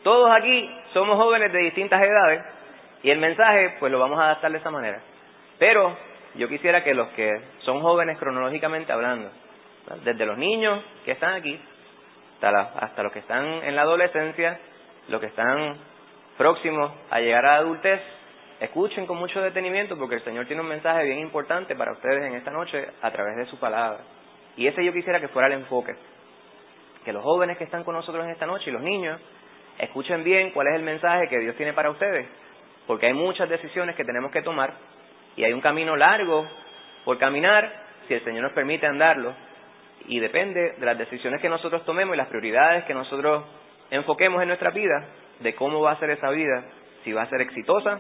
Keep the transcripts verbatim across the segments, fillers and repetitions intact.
Todos aquí somos jóvenes de distintas edades y el mensaje pues lo vamos a adaptar de esa manera. Pero yo quisiera que los que son jóvenes cronológicamente hablando, ¿verdad?, desde los niños que están aquí hasta, la, hasta los que están en la adolescencia, los que están próximos a llegar a la adultez, escuchen con mucho detenimiento porque el Señor tiene un mensaje bien importante para ustedes en esta noche a través de su palabra. Y ese yo quisiera que fuera el enfoque. Que los jóvenes que están con nosotros en esta noche y los niños escuchen bien cuál es el mensaje que Dios tiene para ustedes. Porque hay muchas decisiones que tenemos que tomar y hay un camino largo por caminar si el Señor nos permite andarlo. Y depende de las decisiones que nosotros tomemos y las prioridades que nosotros enfoquemos en nuestra vida, de cómo va a ser esa vida, si va a ser exitosa,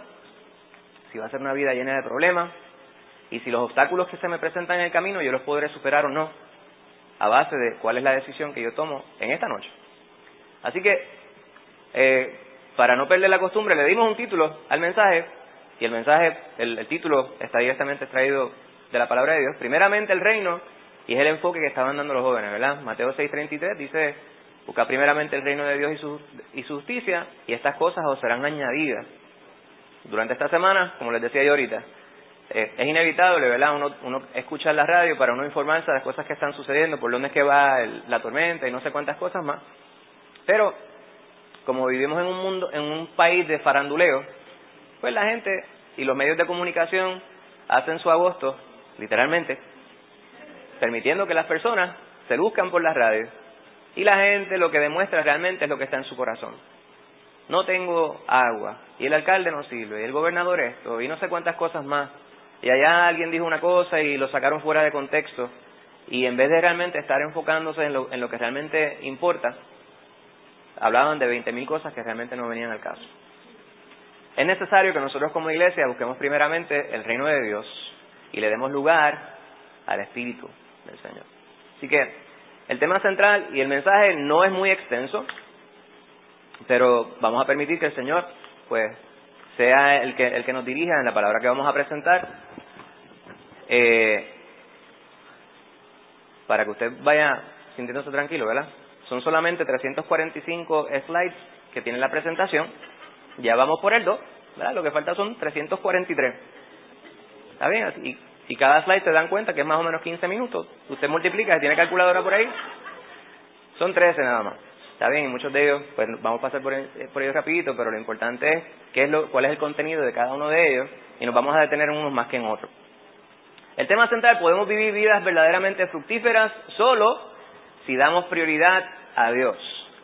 si va a ser una vida llena de problemas, y si los obstáculos que se me presentan en el camino yo los podré superar o no, a base de cuál es la decisión que yo tomo en esta noche. Así que, eh, para no perder la costumbre, le dimos un título al mensaje, y el mensaje, el, el título está directamente extraído de la palabra de Dios. Primeramente el reino, y es el enfoque que estaban dando los jóvenes, ¿verdad? Mateo seis treinta y tres dice: busca primeramente el reino de Dios y su, y su justicia, y estas cosas os serán añadidas. Durante esta semana, como les decía yo ahorita, eh, es inevitable, ¿verdad? Uno, uno escucha la radio para uno informarse de las cosas que están sucediendo, por dónde es que va el, la tormenta y no sé cuántas cosas más. Pero, como vivimos en un mundo, en un país de faranduleo, pues la gente y los medios de comunicación hacen su agosto, literalmente, permitiendo que las personas se luzcan por las radios. Y la gente lo que demuestra realmente es lo que está en su corazón. No tengo agua, y el alcalde no sirve, y el gobernador esto, y no sé cuántas cosas más. Y allá alguien dijo una cosa y lo sacaron fuera de contexto. Y en vez de realmente estar enfocándose en lo, en lo que realmente importa, hablaban de veinte mil cosas que realmente no venían al caso. Es necesario que nosotros como iglesia busquemos primeramente el reino de Dios y le demos lugar al Espíritu del Señor. Así que el tema central y el mensaje no es muy extenso, pero vamos a permitir que el Señor pues sea el que el que nos dirija en la palabra que vamos a presentar, eh, para que usted vaya sintiéndose tranquilo, ¿verdad? Son solamente trescientos cuarenta y cinco slides que tiene la presentación. Ya vamos por el dos, ¿verdad? Lo que falta son trescientos cuarenta y tres. ¿Está bien? Y, y cada slide se dan cuenta que es más o menos quince minutos. Usted multiplica, si tiene calculadora por ahí, son trece nada más. Está bien, y muchos de ellos, pues vamos a pasar por, el, por ellos rapidito, pero lo importante es qué es lo, cuál es el contenido de cada uno de ellos, y nos vamos a detener en unos más que en otros. El tema central: podemos vivir vidas verdaderamente fructíferas solo si damos prioridad a Dios.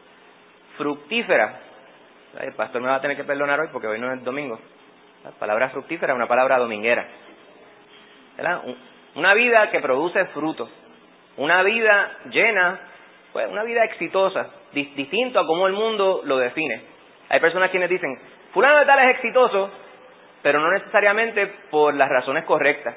Fructífera. El pastor me va a tener que perdonar hoy porque hoy no es domingo. La palabra fructífera es una palabra dominguera, ¿verdad? Una vida que produce frutos, una vida llena, pues una vida exitosa, distinto a cómo el mundo lo define. Hay personas quienes dicen, fulano de tal es exitoso, pero no necesariamente por las razones correctas.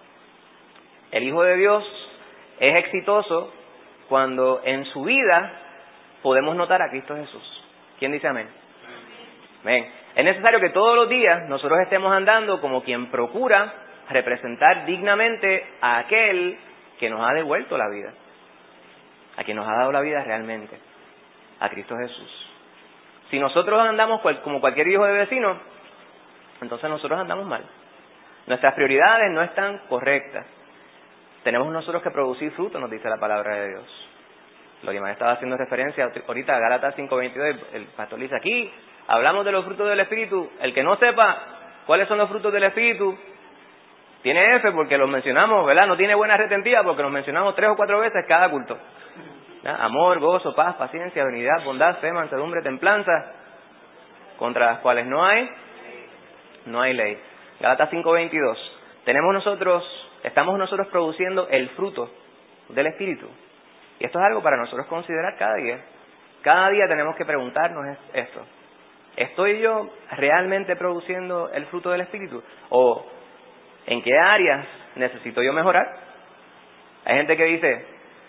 El Hijo de Dios es exitoso cuando en su vida podemos notar a Cristo Jesús. ¿Quién dice amén? Amén. Es necesario que todos los días nosotros estemos andando como quien procura representar dignamente a aquel que nos ha devuelto la vida, a quien nos ha dado la vida realmente, a Cristo Jesús. Si nosotros andamos cual, como cualquier hijo de vecino, entonces nosotros andamos mal. Nuestras prioridades no están correctas. Tenemos nosotros que producir fruto, nos dice la palabra de Dios. Lo que me estaba haciendo referencia ahorita a Gálatas cinco veintidós, el pastor dice aquí, hablamos de los frutos del Espíritu. El que no sepa cuáles son los frutos del Espíritu, tiene F porque los mencionamos, ¿verdad? No tiene buena retentiva porque los mencionamos tres o cuatro veces cada culto. ¿verdad? Amor, gozo, paz, paciencia, benignidad, bondad, fe, mansedumbre, templanza, contra las cuales no hay, no hay ley. Gálatas cinco veintidós. Tenemos nosotros, estamos nosotros produciendo el fruto del Espíritu. Y esto es algo para nosotros considerar cada día. Cada día tenemos que preguntarnos esto. ¿Estoy yo realmente produciendo el fruto del Espíritu? ¿O en qué áreas necesito yo mejorar? Hay gente que dice,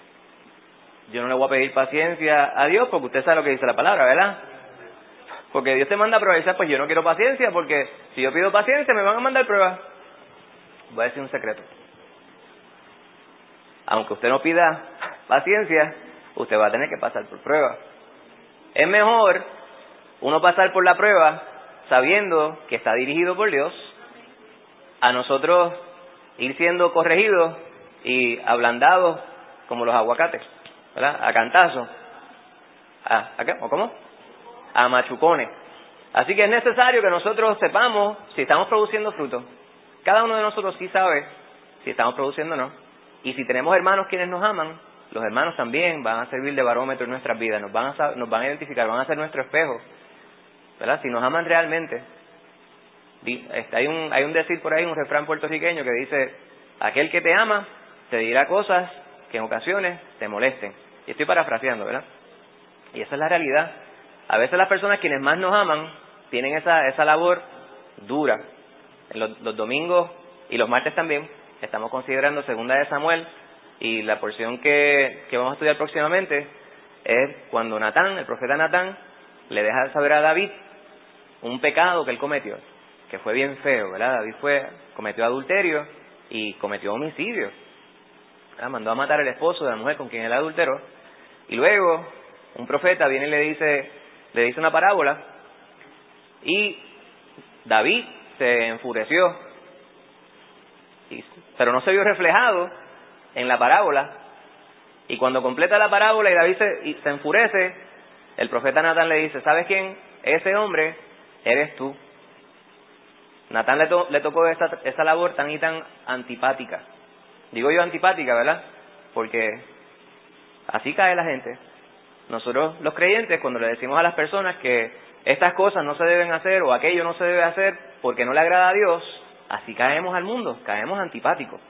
yo no le voy a pedir paciencia a Dios porque usted sabe lo que dice la palabra, ¿verdad? Porque Dios te manda a progresar, pues yo no quiero paciencia porque si yo pido paciencia me van a mandar pruebas. Voy a decir un secreto. Aunque usted no pida paciencia, usted va a tener que pasar por pruebas. Es mejor uno pasar por la prueba sabiendo que está dirigido por Dios, a nosotros ir siendo corregidos y ablandados como los aguacates, ¿verdad? A cantazos. ¿A, ¿a qué? ¿O cómo? A machucones. Así que es necesario que nosotros sepamos si estamos produciendo fruto. Cada uno de nosotros sí sabe si estamos produciendo o no. Y si tenemos hermanos quienes nos aman, los hermanos también van a servir de barómetro en nuestras vidas, nos van a, sab- nos van a identificar, van a ser nuestro espejo, ¿verdad? Si nos aman realmente. Hay un, hay un decir por ahí, un refrán puertorriqueño que dice: aquel que te ama te dirá cosas que en ocasiones te molesten. Y estoy parafraseando, ¿verdad? Y esa es la realidad. A veces las personas quienes más nos aman tienen esa, esa labor dura. En los, los domingos y los martes también estamos considerando Segunda de Samuel, y la porción que, que vamos a estudiar próximamente es cuando Natán, el profeta Natán, le deja saber a David un pecado que él cometió, que fue bien feo, ¿verdad? David fue, cometió adulterio y cometió homicidio, ¿verdad? Mandó a matar al esposo de la mujer con quien él adulteró, y luego un profeta viene y le dice, le dice una parábola, y David se enfureció, y, pero no se vio reflejado en la parábola, y cuando completa la parábola y David se, y se enfurece, el profeta Natán le dice: ¿sabes quién? Ese hombre eres tú. Natán le, to, le tocó esa, esa labor tan y tan antipática. Digo yo antipática, ¿verdad? Porque así cae la gente. Nosotros los creyentes, cuando le decimos a las personas que estas cosas no se deben hacer o aquello no se debe hacer porque no le agrada a Dios, así caemos al mundo, caemos antipáticos.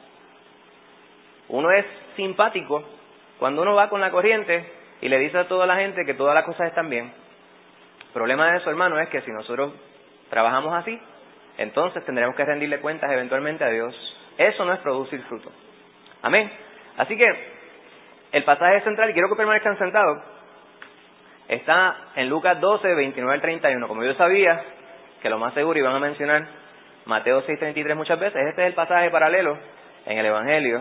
Uno es simpático cuando uno va con la corriente y le dice a toda la gente que todas las cosas están bien. El problema de eso, hermano, es que si nosotros trabajamos así, entonces tendremos que rendirle cuentas eventualmente a Dios. Eso no es producir fruto. Amén. Así que el pasaje central, y quiero que permanezcan sentados, está en Lucas doce, veintinueve al treinta y uno. Como yo sabía que lo más seguro iban a mencionar Mateo seis, treinta y tres muchas veces, este es el pasaje paralelo en el Evangelio.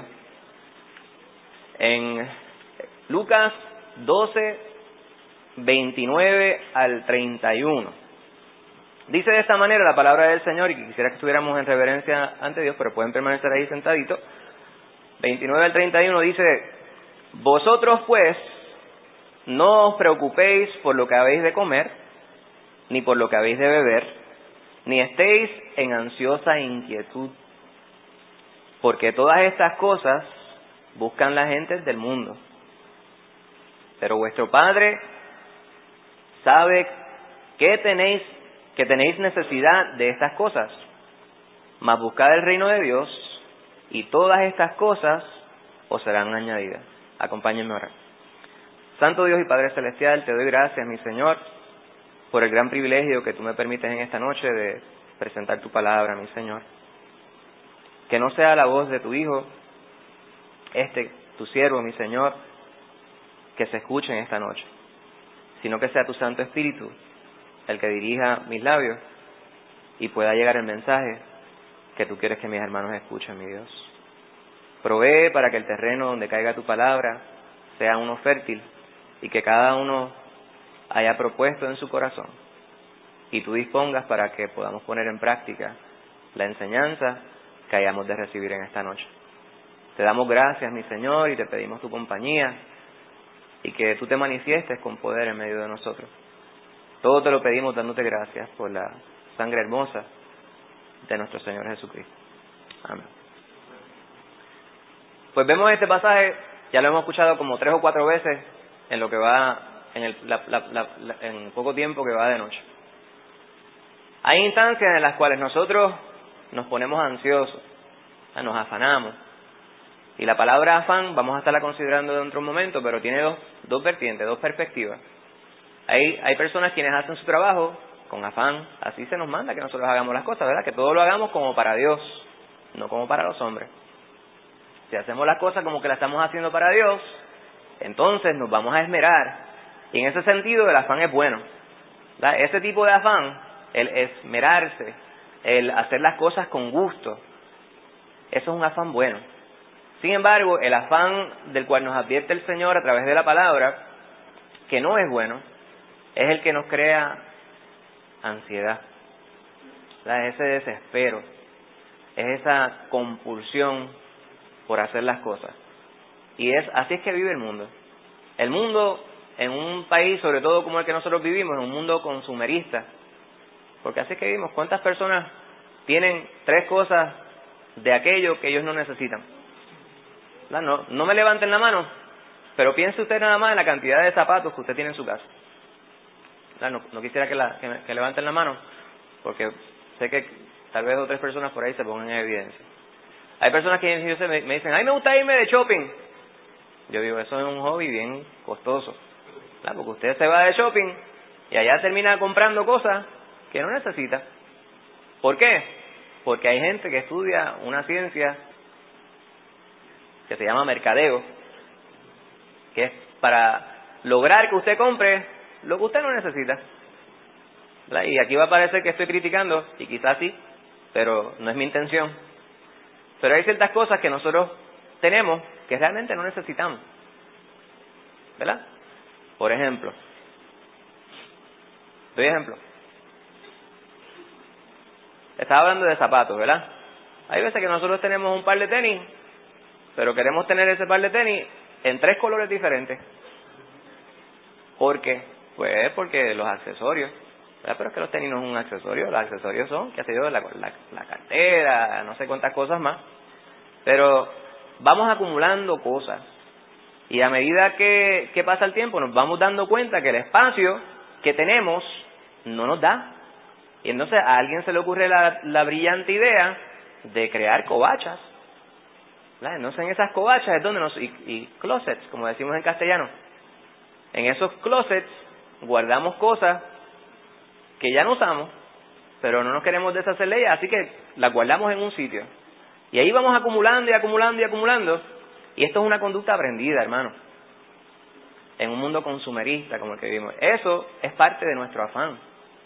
En Lucas doce, veintinueve al treinta y uno. Dice de esta manera la palabra del Señor, y quisiera que estuviéramos en reverencia ante Dios, pero pueden permanecer ahí sentaditos. veintinueve al treinta y uno dice: vosotros pues no os preocupéis por lo que habéis de comer, ni por lo que habéis de beber, ni estéis en ansiosa inquietud, porque todas estas cosas buscan las gentes del mundo. Pero vuestro Padre sabe que tenéis, que tenéis necesidad de estas cosas. Mas buscad el reino de Dios, y todas estas cosas os serán añadidas. Acompáñenme a orar. Santo Dios y Padre Celestial, te doy gracias, mi Señor, por el gran privilegio que tú me permites en esta noche de presentar tu palabra, mi Señor. Que no sea la voz de tu Hijo, este, tu siervo, mi Señor, que se escuche en esta noche, sino que sea tu Santo Espíritu el que dirija mis labios y pueda llegar el mensaje que tú quieres que mis hermanos escuchen, mi Dios. Provee para que el terreno donde caiga tu palabra sea uno fértil y que cada uno haya propuesto en su corazón, y tú dispongas para que podamos poner en práctica la enseñanza que hayamos de recibir en esta noche. Te damos gracias, mi Señor, y te pedimos tu compañía y que tú te manifiestes con poder en medio de nosotros. Todo te lo pedimos dándote gracias por la sangre hermosa de nuestro Señor Jesucristo. Amén. Pues vemos este pasaje, ya lo hemos escuchado como tres o cuatro veces en lo que va, en el la, la, la, la, en poco tiempo que va de noche. Hay instancias en las cuales nosotros nos ponemos ansiosos, nos afanamos. Y la palabra afán vamos a estarla considerando dentro de un momento, pero tiene dos, dos vertientes, dos perspectivas. Hay, hay personas quienes hacen su trabajo con afán, así se nos manda que nosotros hagamos las cosas, ¿verdad? Que todo lo hagamos como para Dios, no como para los hombres. Si hacemos las cosas como que las estamos haciendo para Dios, entonces nos vamos a esmerar. Y en ese sentido el afán es bueno, ¿verdad? Ese tipo de afán, el esmerarse, el hacer las cosas con gusto, eso es un afán bueno. Sin embargo, el afán del cual nos advierte el Señor a través de la palabra, que no es bueno, es el que nos crea ansiedad, ¿verdad? Ese desespero, es esa compulsión por hacer las cosas. Y es así es que vive el mundo. El mundo, en un país, sobre todo como el que nosotros vivimos, en un mundo consumerista, porque así es que vivimos. ¿Cuántas personas tienen tres cosas de aquello que ellos no necesitan? ¿Verdad? No, no me levanten la mano, pero piense usted nada más en la cantidad de zapatos que usted tiene en su casa. No, no quisiera que, la, que, que levanten la mano, porque sé que tal vez otras personas por ahí se pongan en evidencia. Hay personas que yo sé, me, me dicen, a mí me gusta irme de shopping. Yo digo, eso es un hobby bien costoso, ¿verdad? Porque usted se va de shopping y allá termina comprando cosas que no necesita. ¿Por qué? Porque hay gente que estudia una ciencia que se llama mercadeo, que es para lograr que usted compre lo que usted no necesita, ¿verdad? Y aquí va a parecer que estoy criticando, y quizás sí, pero no es mi intención. Pero hay ciertas cosas que nosotros tenemos que realmente no necesitamos, ¿verdad? Por ejemplo, doy ejemplo. Estaba hablando de zapatos, ¿verdad? Hay veces que nosotros tenemos un par de tenis, pero queremos tener ese par de tenis en tres colores diferentes. ¿Por qué? Pues porque los accesorios, ¿verdad? Pero es que los tenis no son un accesorio, los accesorios son, qué sé yo, la, la, la cartera, no sé cuántas cosas más. Pero vamos acumulando cosas, y a medida que, que pasa el tiempo nos vamos dando cuenta que el espacio que tenemos no nos da. Y entonces a alguien se le ocurre la, la brillante idea de crear covachas, ¿verdad? Entonces en esas covachas es donde nos... Y, y closets, como decimos en castellano. En esos closets guardamos cosas que ya no usamos, pero no nos queremos deshacer de ellas, así que las guardamos en un sitio. Y ahí vamos acumulando y acumulando y acumulando. Y esto es una conducta aprendida, hermano, en un mundo consumerista como el que vivimos. Eso es parte de nuestro afán.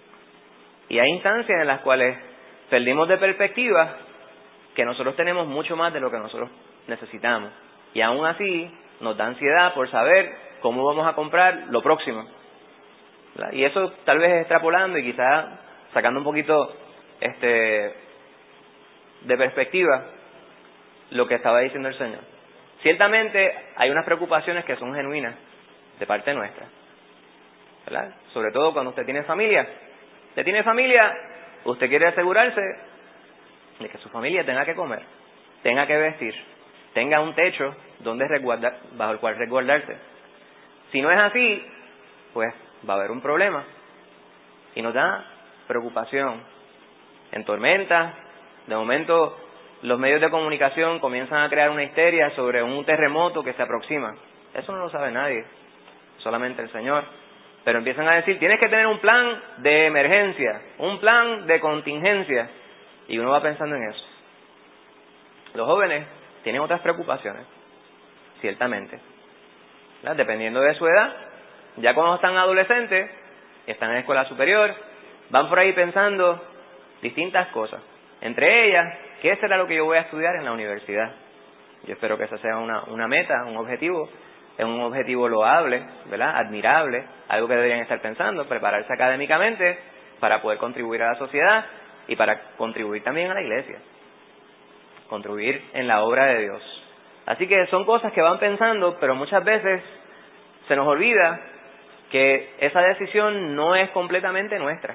Y hay instancias en las cuales perdimos de perspectiva que nosotros tenemos mucho más de lo que nosotros necesitamos. Y aún así nos da ansiedad por saber cómo vamos a comprar lo próximo, ¿verdad? Y eso tal vez extrapolando y quizás sacando un poquito este de perspectiva lo que estaba diciendo el Señor. Ciertamente hay unas preocupaciones que son genuinas de parte nuestra, ¿verdad? Sobre todo cuando usted tiene familia. Usted tiene familia, usted quiere asegurarse de que su familia tenga que comer, tenga que vestir, tenga un techo donde resguardar, bajo el cual resguardarse. Si no es así, pues va a haber un problema. Y nos da preocupación. En tormentas, de momento los medios de comunicación comienzan a crear una histeria sobre un terremoto que se aproxima. Eso no lo sabe nadie, solamente el Señor. Pero empiezan a decir, tienes que tener un plan de emergencia, un plan de contingencia. Y uno va pensando en eso. Los jóvenes tienen otras preocupaciones, ciertamente, ¿verdad? Dependiendo de su edad. Ya cuando están adolescentes, están en escuela superior, van por ahí pensando distintas cosas. Entre ellas, ¿qué será lo que yo voy a estudiar en la universidad? Yo espero que esa sea una, una meta, un objetivo. Es un objetivo loable, ¿verdad? Admirable, algo que deberían estar pensando, prepararse académicamente para poder contribuir a la sociedad y para contribuir también a la iglesia, contribuir en la obra de Dios. Así que son cosas que van pensando, pero muchas veces se nos olvida que esa decisión no es completamente nuestra.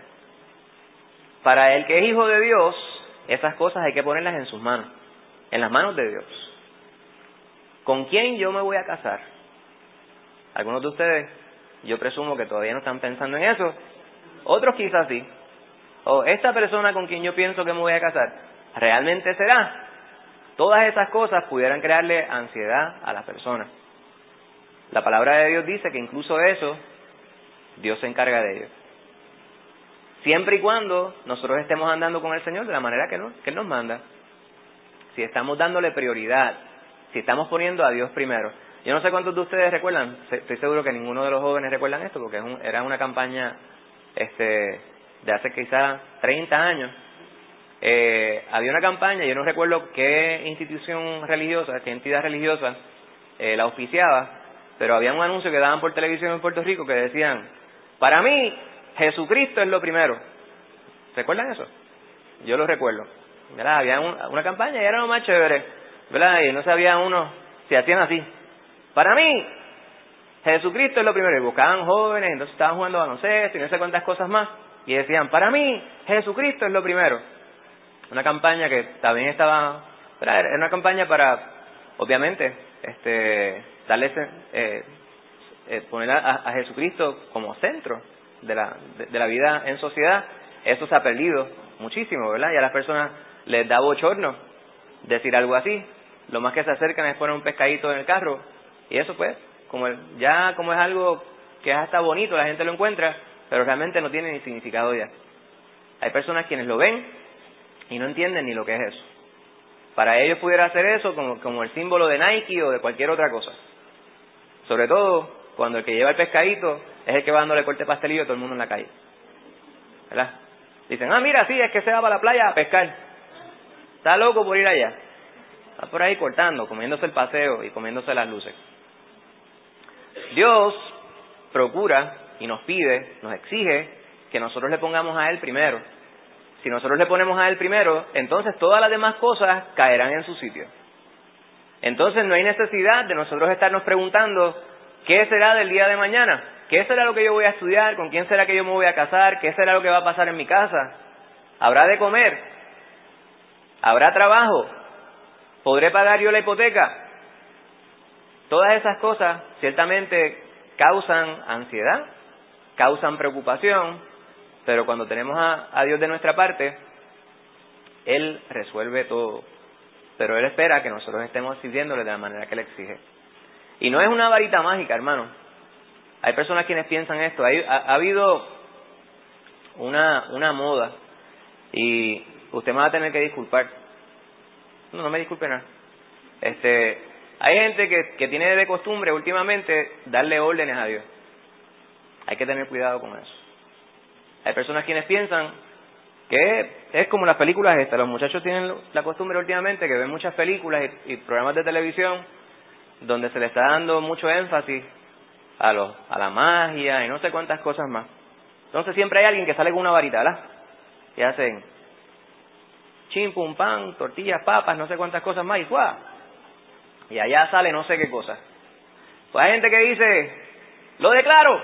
Para el que es hijo de Dios, esas cosas hay que ponerlas en sus manos, en las manos de Dios. ¿Con quién yo me voy a casar? Algunos de ustedes, yo presumo que todavía no están pensando en eso. Otros quizás sí. O esta persona con quien yo pienso que me voy a casar, ¿realmente será? Todas esas cosas pudieran crearle ansiedad a la persona. La palabra de Dios dice que incluso eso, Dios se encarga de ello. Siempre y cuando nosotros estemos andando con el Señor de la manera que, no, que Él nos manda. Si estamos dándole prioridad, si estamos poniendo a Dios primero. Yo no sé cuántos de ustedes recuerdan, estoy seguro que ninguno de los jóvenes recuerdan esto, porque es un, era una campaña este, de hace quizás treinta años. Eh, había una campaña, yo no recuerdo qué institución religiosa, qué entidad religiosa eh, la auspiciaba, pero había un anuncio que daban por televisión en Puerto Rico que decían, para mí, Jesucristo es lo primero. ¿Recuerdan eso? Yo lo recuerdo. ¿Verdad? Había un, una campaña y era lo más chévere, ¿verdad? Y no sabía uno si hacían así. Para mí, Jesucristo es lo primero. Y buscaban jóvenes, entonces estaban jugando baloncesto y no sé cuántas cosas más. Y decían, para mí, Jesucristo es lo primero. Una campaña que también estaba, ¿verdad? Era una campaña para, obviamente, este, darle, eh, eh, poner a, a Jesucristo como centro de la, de, de la vida en sociedad. Eso se ha perdido muchísimo, ¿verdad? Y a las personas les da bochorno decir algo así. Lo más que se acercan es poner un pescadito en el carro. Y eso pues, como el, ya como es algo que es hasta bonito, la gente lo encuentra, pero realmente no tiene ni significado ya. Hay personas quienes lo ven y no entienden ni lo que es eso. Para ellos pudiera hacer eso como, como el símbolo de Nike o de cualquier otra cosa. Sobre todo cuando el que lleva el pescadito es el que va dándole corte pastelillo a todo el mundo en la calle, ¿verdad? Dicen, ah, mira, sí, es que se va para la playa a pescar. Está loco por ir allá. Está por ahí cortando, comiéndose el paseo y comiéndose las luces. Dios procura y nos pide, nos exige que nosotros le pongamos a Él primero. Si nosotros le ponemos a Él primero, entonces todas las demás cosas caerán en su sitio. Entonces no hay necesidad de nosotros estarnos preguntando ¿qué será del día de mañana? ¿Qué será lo que yo voy a estudiar? ¿Con quién será que yo me voy a casar? ¿Qué será lo que va a pasar en mi casa? ¿Habrá de comer? ¿Habrá trabajo? ¿Podré pagar yo la hipoteca? Todas esas cosas ciertamente causan ansiedad, causan preocupación, pero cuando tenemos a, a Dios de nuestra parte, Él resuelve todo. Pero Él espera que nosotros estemos sirviéndole de la manera que Él exige. Y no es una varita mágica, hermano. Hay personas quienes piensan esto. Hay, ha, ha habido una, una moda y usted me va a tener que disculpar. No, no me disculpe nada. Este, hay gente que, que tiene de costumbre últimamente darle órdenes a Dios. Hay que tener cuidado con eso. Hay personas quienes piensan que es, es como las películas estas. Los muchachos tienen la costumbre últimamente que ven muchas películas y, y programas de televisión donde se le está dando mucho énfasis a, los, a la magia y no sé cuántas cosas más. Entonces siempre hay alguien que sale con una varita, ¿verdad? Y hacen chim, pum, pan, tortillas, papas, no sé cuántas cosas más y ¡guau! Y allá sale no sé qué cosa. Pues hay gente que dice, lo declaro.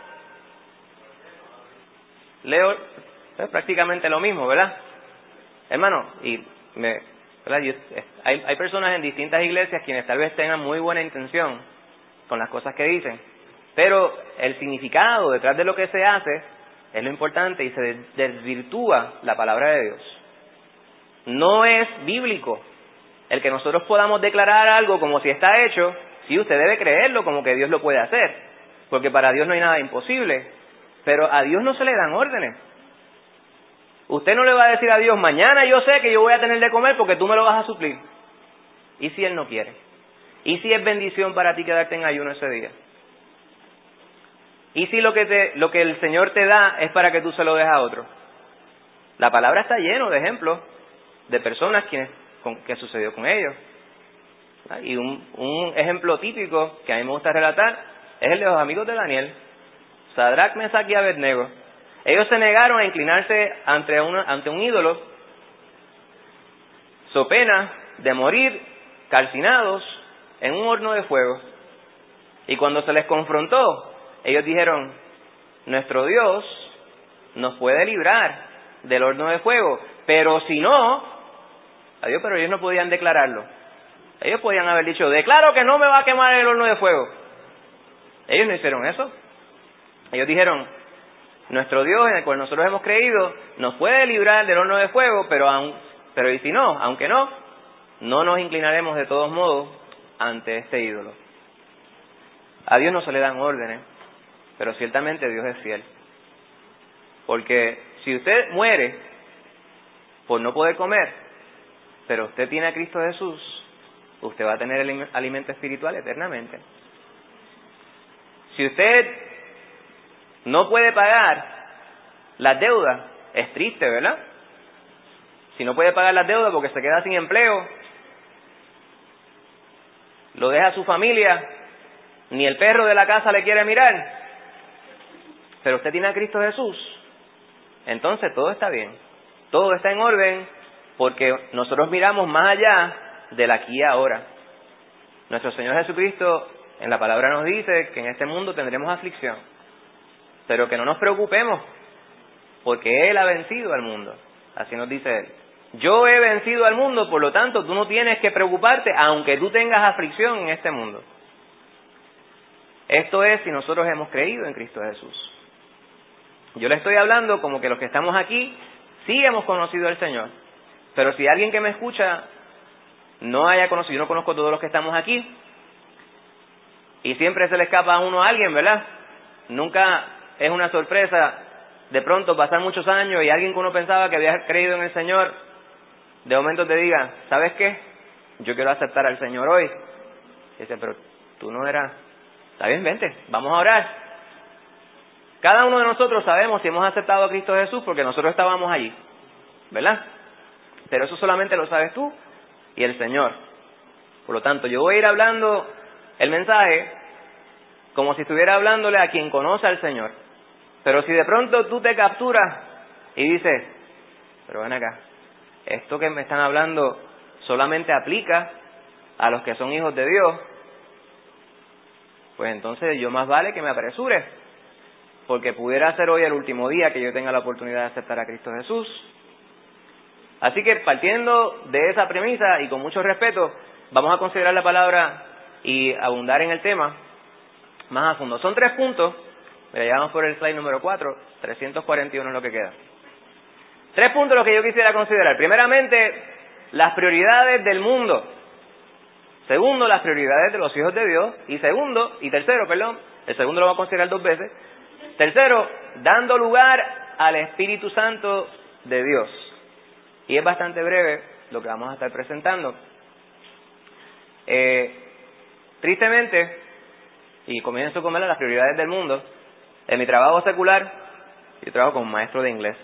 Leo, es prácticamente lo mismo, ¿verdad? Hermano, y me, ¿verdad? Yo, hay, hay personas en distintas iglesias quienes tal vez tengan muy buena intención con las cosas que dicen, pero el significado detrás de lo que se hace es lo importante y se desvirtúa la palabra de Dios. No es bíblico el que nosotros podamos declarar algo como si está hecho. Sí, usted debe creerlo como que Dios lo puede hacer, porque para Dios no hay nada imposible, pero a Dios no se le dan órdenes. Usted no le va a decir a Dios, mañana yo sé que yo voy a tener de comer porque tú me lo vas a suplir. ¿Y si Él no quiere? ¿Y si es bendición para ti quedarte en ayuno ese día? ¿Y si lo que, te, lo que el Señor te da es para que tú se lo des a otro? La palabra está lleno de ejemplos de personas quienes, con, que sucedió con ellos. Y un, un ejemplo típico que a mí me gusta relatar es el de los amigos de Daniel, Sadrach, Mesach y Abednego. Ellos se negaron a inclinarse ante, una, ante un ídolo, so pena de morir calcinados en un horno de fuego. Y cuando se les confrontó, ellos dijeron, nuestro Dios nos puede librar del horno de fuego, pero si no, adiós, pero ellos no podían declararlo. Ellos podían haber dicho, declaro que no me va a quemar el horno de fuego. Ellos no hicieron eso. Ellos dijeron, nuestro Dios en el cual nosotros hemos creído nos puede librar del horno de fuego, pero aun, pero y si no, aunque no, no nos inclinaremos de todos modos ante este ídolo. A Dios no se le dan órdenes, pero ciertamente Dios es fiel. Porque si usted muere por no poder comer, pero usted tiene a Cristo Jesús, usted va a tener el alimento espiritual eternamente. Si usted no puede pagar las deudas, es triste, ¿verdad? Si no puede pagar las deudas porque se queda sin empleo, lo deja a su familia, ni el perro de la casa le quiere mirar, pero usted tiene a Cristo Jesús, entonces todo está bien. todo está en orden porque nosotros miramos más allá del aquí y ahora. Nuestro Señor Jesucristo en la palabra nos dice que en este mundo tendremos aflicción, pero que no nos preocupemos porque Él ha vencido al mundo. Así nos dice Él. Yo he vencido al mundo, por lo tanto tú no tienes que preocuparte aunque tú tengas aflicción en este mundo. Esto es si nosotros hemos creído en Cristo Jesús. Yo le estoy hablando como que los que estamos aquí sí hemos conocido al Señor. Pero si alguien que me escucha no haya conocido, yo no conozco a todos los que estamos aquí, y siempre se le escapa a uno a alguien, ¿verdad? Nunca es una sorpresa de pronto pasar muchos años y alguien que uno pensaba que había creído en el Señor, de momento te diga, ¿sabes qué? Yo quiero aceptar al Señor hoy. Y dice, pero tú no eras... Está bien, vente, vamos a orar. Cada uno de nosotros sabemos si hemos aceptado a Cristo Jesús porque nosotros estábamos allí, ¿verdad? Pero eso solamente lo sabes tú y el Señor. Por lo tanto, yo voy a ir hablando el mensaje como si estuviera hablándole a quien conoce al Señor. Pero si de pronto tú te capturas y dices, pero ven acá, esto que me están hablando solamente aplica a los que son hijos de Dios, pues entonces yo más vale que me apresure, porque pudiera ser hoy el último día que yo tenga la oportunidad de aceptar a Cristo Jesús. Así que partiendo de esa premisa y con mucho respeto, vamos a considerar la palabra y abundar en el tema más a fondo. Son tres puntos, mira, ya vamos por el slide número cuatro, trescientos cuarenta y uno es lo que queda. Tres puntos los que yo quisiera considerar. Primeramente, las prioridades del mundo. Segundo, las prioridades de los hijos de Dios. Y segundo, y tercero, perdón, el segundo lo vamos a considerar dos veces. Tercero, dando lugar al Espíritu Santo de Dios. Y es bastante breve lo que vamos a estar presentando. Eh, tristemente, y comienzo con las prioridades del mundo, en mi trabajo secular, yo trabajo como maestro de inglés.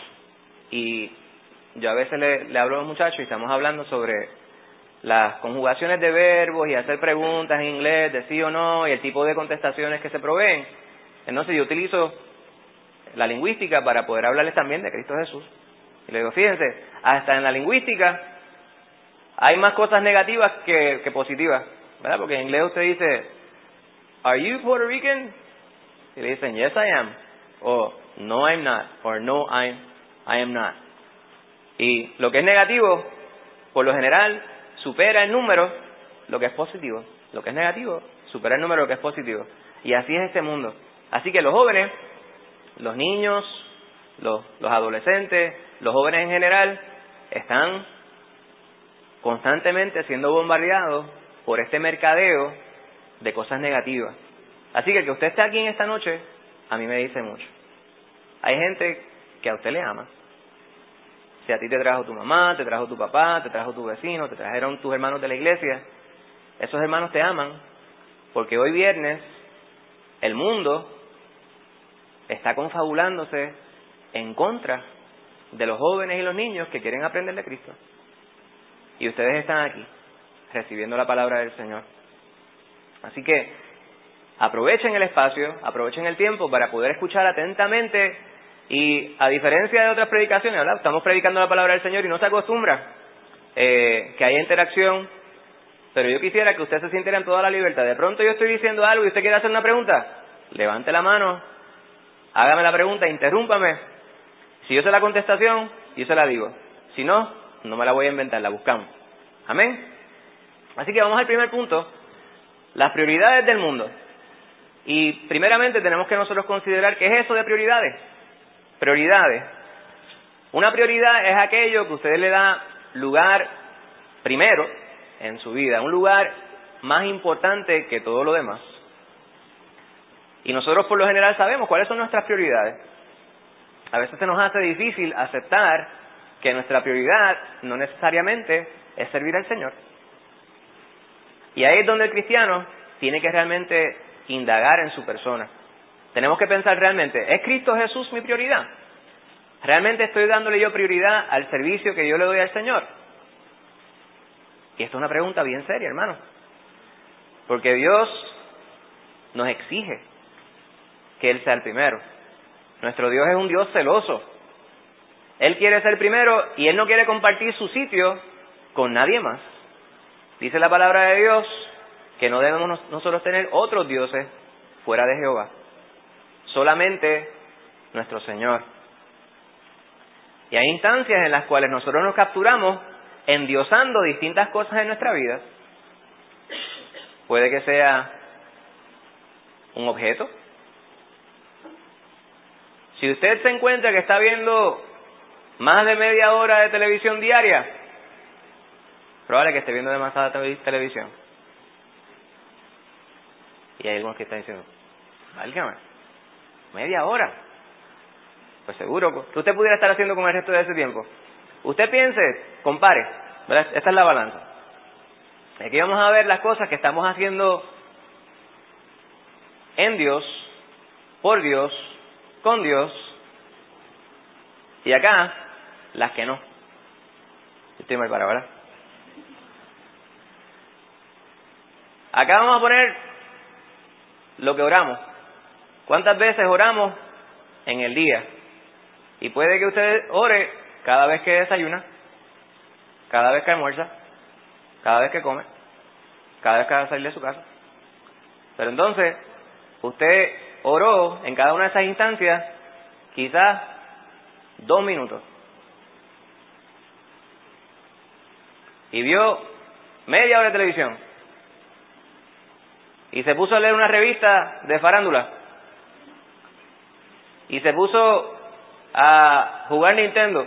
Y yo a veces le, le hablo a los muchachos y estamos hablando sobre las conjugaciones de verbos y hacer preguntas en inglés de sí o no y el tipo de contestaciones que se proveen. Entonces yo utilizo la lingüística para poder hablarles también de Cristo Jesús. Y le digo, fíjense, hasta en la lingüística hay más cosas negativas que, que positivas, ¿verdad? Porque en inglés usted dice, ¿Are you Puerto Rican? Y le dicen, yes I am. O no I'm not. O no I'm, I am not. Y lo que es negativo, por lo general, supera el número lo que es positivo. Lo que es negativo supera el número lo que es positivo. Y así es este mundo. Así que los jóvenes, los niños, los, los adolescentes, los jóvenes en general, están constantemente siendo bombardeados por este mercadeo de cosas negativas. Así que que usted esté aquí en esta noche, a mí me dice mucho. Hay gente que a usted le ama. Si a ti te trajo tu mamá, te trajo tu papá, te trajo tu vecino, te trajeron tus hermanos de la iglesia, esos hermanos te aman, porque hoy viernes el mundo está confabulándose en contra de los jóvenes y los niños que quieren aprender de Cristo. Y ustedes están aquí, recibiendo la palabra del Señor. Así que aprovechen el espacio, aprovechen el tiempo para poder escuchar atentamente. Y a diferencia de otras predicaciones, ¿verdad? Estamos predicando la palabra del Señor y no se acostumbra eh, que haya interacción. Pero yo quisiera que usted se sintiera en toda la libertad. De pronto yo estoy diciendo algo y usted quiere hacer una pregunta, levante la mano, hágame la pregunta, interrúmpame. Si yo sé la contestación, yo se la digo. Si no, no me la voy a inventar, la buscamos. Amén. Así que vamos al primer punto, las prioridades del mundo. Y primeramente tenemos que nosotros considerar qué es eso de prioridades. Prioridades. Una prioridad es aquello que usted le da lugar primero en su vida, un lugar más importante que todo lo demás. Y nosotros por lo general sabemos cuáles son nuestras prioridades. A veces se nos hace difícil aceptar que nuestra prioridad no necesariamente es servir al Señor. Y ahí es donde el cristiano tiene que realmente indagar en su persona. Tenemos que pensar realmente, ¿es Cristo Jesús mi prioridad? ¿Realmente estoy dándole yo prioridad al servicio que yo le doy al Señor? Y esta es una pregunta bien seria, hermano. Porque Dios nos exige que Él sea el primero. Nuestro Dios es un Dios celoso. Él quiere ser primero y Él no quiere compartir su sitio con nadie más. Dice la palabra de Dios que no debemos nosotros tener otros dioses fuera de Jehová. Solamente nuestro Señor. Y hay instancias en las cuales nosotros nos capturamos endiosando distintas cosas en nuestra vida. Puede que sea un objeto. Si usted se encuentra que está viendo más de media hora de televisión diaria, probable que esté viendo demasiada televisión. Y hay algunos que están diciendo, válgame, media hora. Pues seguro, ¿qué usted pudiera estar haciendo con el resto de ese tiempo? Usted piense, compare, ¿verdad? Esta es la balanza. Aquí vamos a ver las cosas que estamos haciendo en Dios, por Dios, con Dios, y acá, las que no. Estoy mal para, ¿verdad? Acá vamos a poner lo que oramos. ¿Cuántas veces oramos en el día? Y puede que usted ore cada vez que desayuna, cada vez que almuerza, cada vez que come, cada vez que va a salir de su casa. Pero entonces, usted oró en cada una de esas instancias quizás dos minutos. Y vio media hora de televisión. Y se puso a leer una revista de farándula. Y se puso a jugar Nintendo,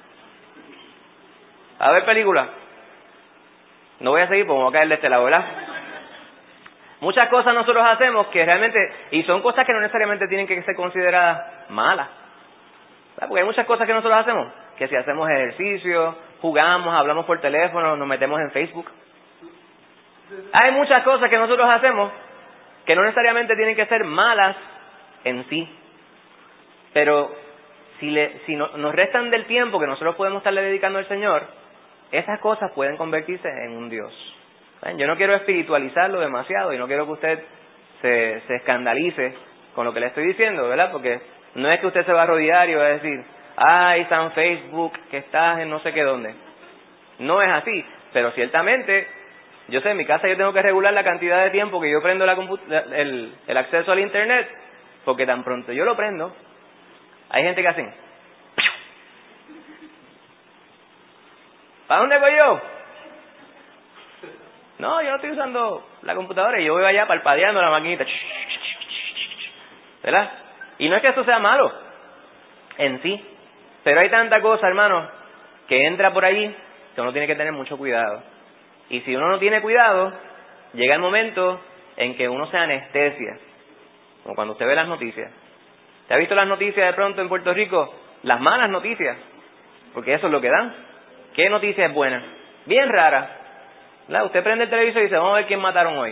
a ver películas. No voy a seguir porque me voy a caer de este lado, ¿verdad? Muchas cosas nosotros hacemos que realmente, y son cosas que no necesariamente tienen que ser consideradas malas, ¿verdad? Porque hay muchas cosas que nosotros hacemos, que si hacemos ejercicio, jugamos, hablamos por teléfono, nos metemos en Facebook. Hay muchas cosas que nosotros hacemos que no necesariamente tienen que ser malas en sí, pero si, le, si no, nos restan del tiempo que nosotros podemos estarle dedicando al Señor, esas cosas pueden convertirse en un Dios. ¿Ven? Yo no quiero espiritualizarlo demasiado y no quiero que usted se, se escandalice con lo que le estoy diciendo, ¿verdad? Porque no es que usted se va a rodear y va a decir, ay, San Facebook, que estás en no sé qué dónde. No es así, pero ciertamente, yo sé, en mi casa yo tengo que regular la cantidad de tiempo que yo prendo la compu- el, el acceso al Internet, porque tan pronto yo lo prendo, hay gente que hacen, ¿para dónde voy yo? No, yo no estoy usando la computadora y yo voy allá parpadeando la maquinita, ¿verdad? Y no es que eso sea malo en sí, pero hay tanta cosa, hermano, que entra por ahí que uno tiene que tener mucho cuidado. Y si uno no tiene cuidado, llega el momento en que uno se anestesia, como cuando usted ve las noticias. ¿Te ha visto las noticias de pronto en Puerto Rico? Las malas noticias, porque eso es lo que dan. ¿Qué noticia es buena? Bien rara, ¿verdad? Usted prende el televisor y dice, vamos a ver quién mataron hoy.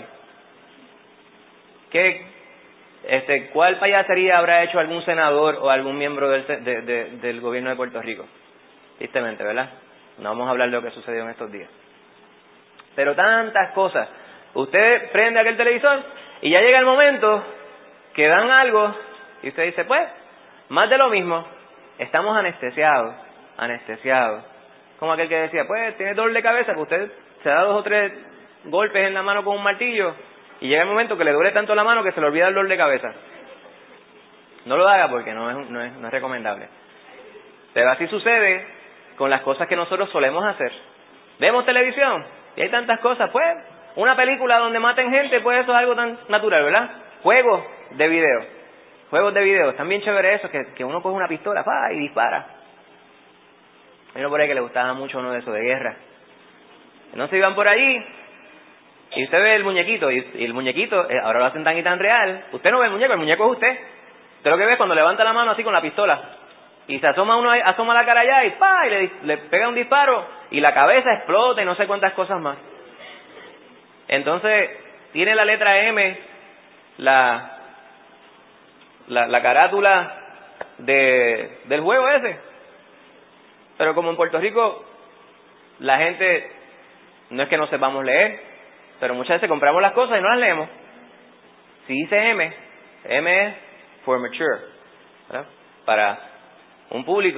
¿Qué, este, ¿Cuál payasería habrá hecho algún senador o algún miembro del, de, de, del gobierno de Puerto Rico? Tristemente, ¿verdad? No vamos a hablar de lo que sucedió en estos días. Pero tantas cosas. Usted prende aquel televisor y ya llega el momento que dan algo y usted dice, pues, más de lo mismo. Estamos anestesiados, anestesiados. Como aquel que decía, pues, tiene dolor de cabeza, que usted se da dos o tres golpes en la mano con un martillo y llega el momento que le duele tanto la mano que se le olvida el dolor de cabeza. No lo haga porque no es, no es, no es recomendable. Pero así sucede con las cosas que nosotros solemos hacer. Vemos televisión y hay tantas cosas, pues, una película donde maten gente, pues eso es algo tan natural, ¿verdad? Juegos de video, juegos de video, están bien chéveres eso, que, que uno coge una pistola, ¡pa! Y dispara. Hay uno por ahí que le gustaba mucho uno de esos de guerra. No se iban por ahí y usted ve el muñequito, y, y el muñequito, eh, ahora lo hacen tan y tan real, usted no ve el muñeco, el muñeco es usted. Usted lo que ve es cuando levanta la mano así con la pistola, y se asoma uno, asoma la cara allá y ¡pa! Y le, le pega un disparo, y la cabeza explota y no sé cuántas cosas más. Entonces, tiene la letra M, la, la, la carátula de, del juego ese. Pero como en Puerto Rico, la gente, no es que no sepamos leer, pero muchas veces compramos las cosas y no las leemos. Si dice M, M es for mature, ¿verdad? Para un público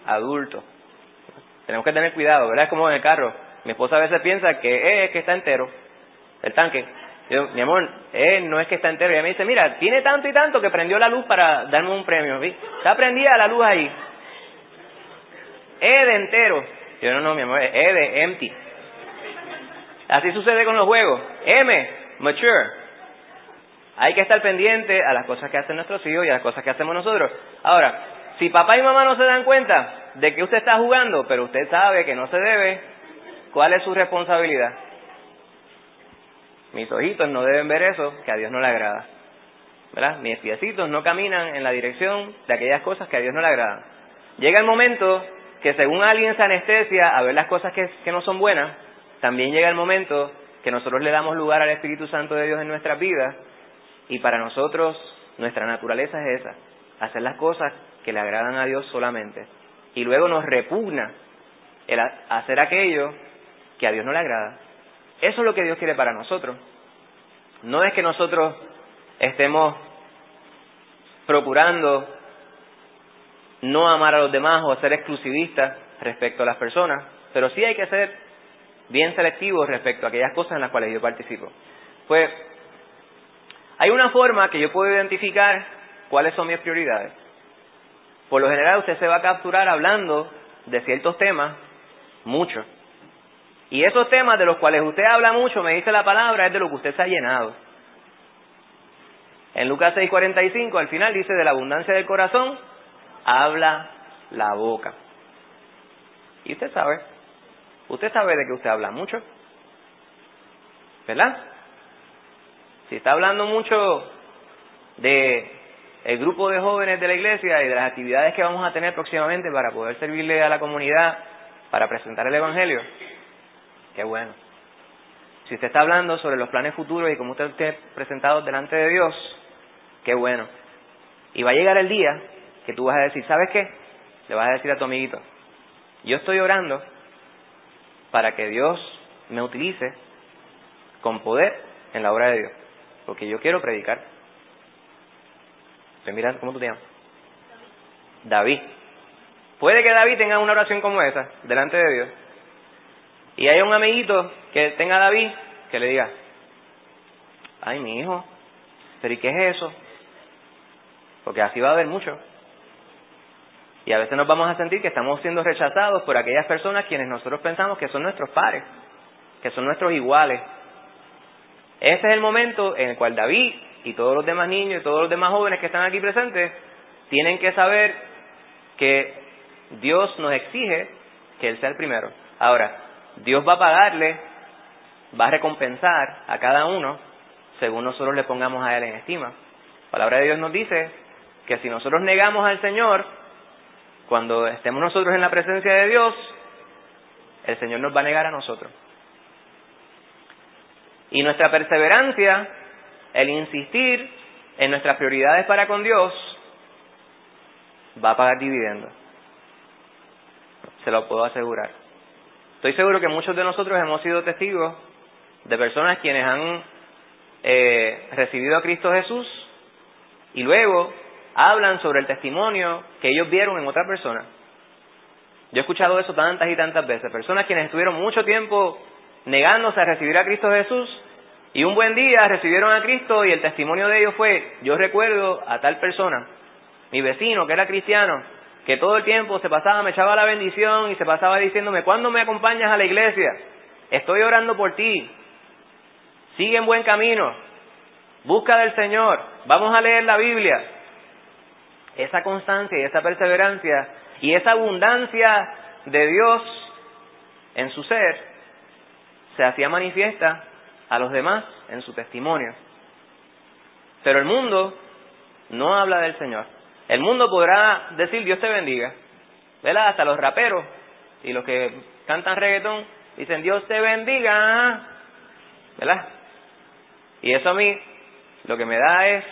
adulto. Tenemos que tener cuidado, ¿verdad? Es como en el carro. Mi esposa a veces piensa que eh, es que está entero el tanque. Yo, mi amor, eh, no es que está entero. Ella me dice, mira, tiene tanto y tanto que prendió la luz para darme un premio. ¿Sí? Está prendida la luz ahí. E de entero. Yo no, no, mi amor, E de empty. Así sucede con los juegos. M, mature. Hay que estar pendiente a las cosas que hacen nuestros hijos y a las cosas que hacemos nosotros. Ahora, si papá y mamá no se dan cuenta de que usted está jugando, pero usted sabe que no se debe, ¿cuál es su responsabilidad? Mis ojitos no deben ver eso, que a Dios no le agrada. ¿Verdad? Mis piecitos no caminan en la dirección de aquellas cosas que a Dios no le agradan. Llega el momento que según alguien se anestesia a ver las cosas que, que no son buenas, también llega el momento que nosotros le damos lugar al Espíritu Santo de Dios en nuestras vidas, y para nosotros nuestra naturaleza es esa, hacer las cosas que le agradan a Dios solamente. Y luego nos repugna el hacer aquello que a Dios no le agrada. Eso es lo que Dios quiere para nosotros. No es que nosotros estemos procurando no amar a los demás o ser exclusivistas respecto a las personas, pero sí hay que ser bien selectivos respecto a aquellas cosas en las cuales yo participo. Pues hay una forma que yo puedo identificar cuáles son mis prioridades. Por lo general usted se va a capturar hablando de ciertos temas mucho. Y esos temas de los cuales usted habla mucho, me dice la palabra, es de lo que usted se ha llenado. En Lucas seis cuarenta y cinco, al final dice, de la abundancia del corazón, habla la boca. Y usted sabe, usted sabe de que usted habla mucho, ¿verdad? Si está hablando mucho de el grupo de jóvenes de la iglesia y de las actividades que vamos a tener próximamente para poder servirle a la comunidad, para presentar el evangelio, qué bueno. Si usted está hablando sobre los planes futuros y cómo usted esté presentado delante de Dios, qué bueno. Y va a llegar el día que tú vas a decir, ¿sabes qué? Le vas a decir a tu amiguito, yo estoy orando para que Dios me utilice con poder en la obra de Dios, porque yo quiero predicar. Estoy mirando, ¿cómo tú te llamas? David. Puede que David tenga una oración como esa delante de Dios, y haya un amiguito que tenga a David que le diga, ay, mi hijo, pero ¿y qué es eso? Porque así va a haber mucho. Y a veces nos vamos a sentir que estamos siendo rechazados por aquellas personas quienes nosotros pensamos que son nuestros pares, que son nuestros iguales. Ese es el momento en el cual David y todos los demás niños y todos los demás jóvenes que están aquí presentes tienen que saber que Dios nos exige que Él sea el primero. Ahora, Dios va a pagarle, va a recompensar a cada uno según nosotros le pongamos a Él en estima. La palabra de Dios nos dice que si nosotros negamos al Señor, cuando estemos nosotros en la presencia de Dios, el Señor nos va a negar a nosotros. Y nuestra perseverancia, el insistir en nuestras prioridades para con Dios, va a pagar dividendos. Se lo puedo asegurar. Estoy seguro que muchos de nosotros hemos sido testigos de personas quienes han eh, recibido a Cristo Jesús y luego hablan sobre el testimonio que ellos vieron en otra persona. Yo he escuchado eso tantas y tantas veces. Personas quienes estuvieron mucho tiempo negándose a recibir a Cristo Jesús y un buen día recibieron a Cristo y el testimonio de ellos fue, yo recuerdo a tal persona, mi vecino que era cristiano, que todo el tiempo se pasaba, me echaba la bendición y se pasaba diciéndome, ¿cuándo me acompañas a la iglesia? Estoy orando por ti. Sigue en buen camino. Busca del Señor. Vamos a leer la Biblia. Esa constancia y esa perseverancia y esa abundancia de Dios en su ser se hacía manifiesta a los demás en su testimonio. Pero el mundo no habla del Señor. El mundo podrá decir Dios te bendiga, ¿verdad? Hasta los raperos y los que cantan reggaetón dicen Dios te bendiga, ¿verdad? Y eso a mí lo que me da es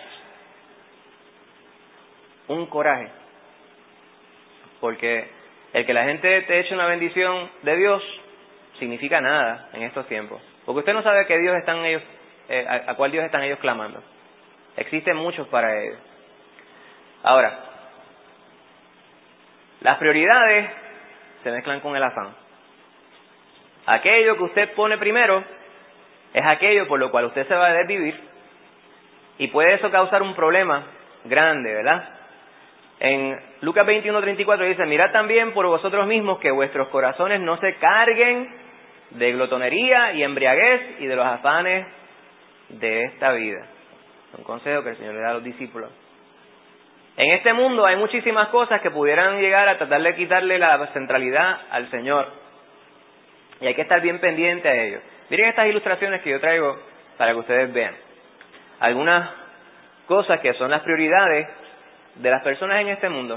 un coraje, porque el que la gente te eche una bendición de Dios significa nada en estos tiempos, porque usted no sabe a qué Dios están ellos, eh, a, a cuál Dios están ellos clamando. Existen muchos para ellos. Ahora, Las prioridades se mezclan con el afán. Aquello que usted pone primero es aquello por lo cual usted se va a desvivir, y puede eso causar un problema grande, ¿verdad? En Lucas veintiuno treinta y cuatro dice: mirad también por vosotros mismos que vuestros corazones no se carguen de glotonería y embriaguez y de los afanes de esta vida. Es un consejo que el Señor le da a los discípulos. En este mundo hay muchísimas cosas que pudieran llegar a tratar de quitarle la centralidad al Señor, y hay que estar bien pendiente a ello. Miren estas ilustraciones que yo traigo para que ustedes vean algunas cosas que son las prioridades de las personas en este mundo.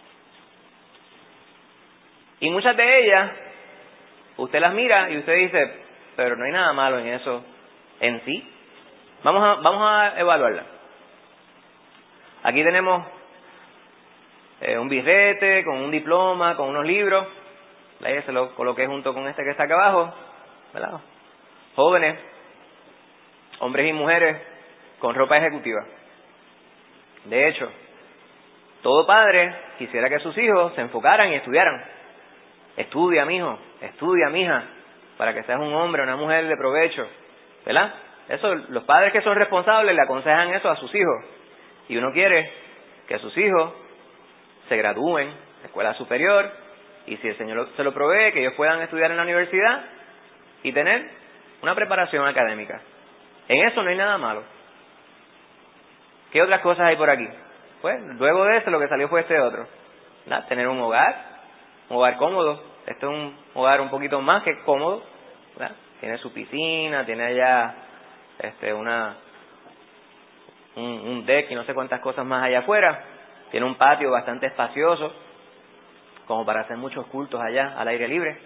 Y muchas de ellas, usted las mira y usted dice, pero no hay nada malo en eso en sí. Vamos a, vamos a evaluarla. Aquí tenemos eh, un birrete con un diploma, con unos libros. Ahí se lo coloqué junto con este que está acá abajo, ¿verdad? Jóvenes, hombres y mujeres con ropa ejecutiva. De hecho, todo padre quisiera que sus hijos se enfocaran y estudiaran. Estudia, mijo, estudia, mija, para que seas un hombre o una mujer de provecho, ¿verdad? Eso, los padres que son responsables le aconsejan eso a sus hijos. Y uno quiere que sus hijos se gradúen de escuela superior, y si el Señor se lo provee, que ellos puedan estudiar en la universidad y tener una preparación académica. En eso no hay nada malo. ¿Qué otras cosas hay por aquí? Pues, luego de eso lo que salió fue este otro, ¿verdad? Tener un hogar, un hogar cómodo. Este es un hogar un poquito más que cómodo, ¿verdad? Tiene su piscina, tiene allá este, una un, un deck y no sé cuántas cosas más allá afuera. Tiene un patio bastante espacioso, como para hacer muchos cultos allá, al aire libre.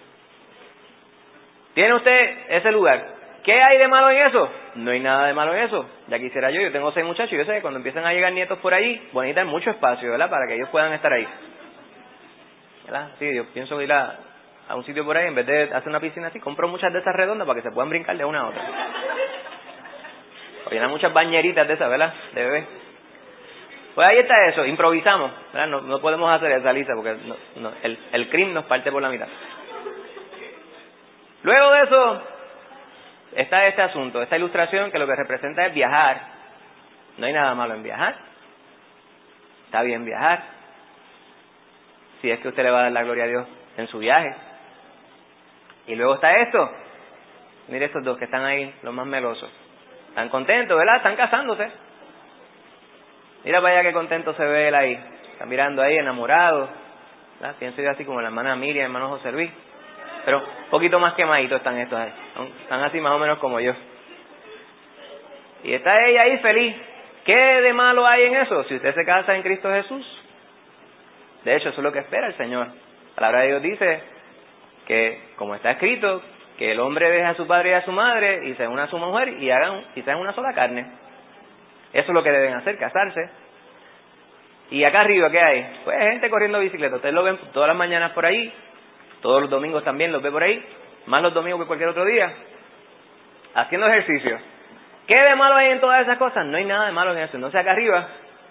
¿Tiene usted ese lugar? ¿Qué hay de malo en eso? No hay nada de malo en eso. Ya quisiera yo, yo tengo seis muchachos, yo sé que cuando empiezan a llegar nietos por ahí, van a necesitar mucho espacio, ¿verdad? Para que ellos puedan estar ahí, ¿verdad? Sí, yo pienso ir a, a un sitio por ahí, en vez de hacer una piscina así, compro muchas de esas redondas para que se puedan brincar de una a otra. O llenar muchas bañeritas de esas, ¿verdad? De bebé. Pues ahí está eso, improvisamos, ¿verdad? No, no podemos hacer esa lista porque no, no, el, el crimen nos parte por la mitad. Luego de eso está este asunto, esta ilustración que lo que representa es viajar. No hay nada malo en viajar. Está bien viajar, si es que usted le va a dar la gloria a Dios en su viaje. Y luego está esto. Mire estos dos que están ahí, los más melosos. Están contentos, ¿verdad? Están casándose. Mira para allá qué contento se ve él ahí. Está mirando ahí, enamorado, ¿verdad? Pienso yo así como la hermana Miriam, el hermano José Luis. Pero un poquito más quemaditos están estos ahí. Están así más o menos como yo. Y está ella ahí feliz. ¿Qué de malo hay en eso? Si usted se casa en Cristo Jesús. De hecho, eso es lo que espera el Señor. La palabra de Dios dice que, como está escrito, que el hombre deja a su padre y a su madre y se una a su mujer y hagan y sean una sola carne. Eso es lo que deben hacer, casarse. Y acá arriba, ¿qué hay? Pues gente corriendo bicicleta. Ustedes lo ven todas las mañanas por ahí. Todos los domingos también los ve por ahí. Más los domingos que cualquier otro día. Haciendo ejercicio. ¿Qué de malo hay en todas esas cosas? No hay nada de malo en eso. Entonces acá arriba,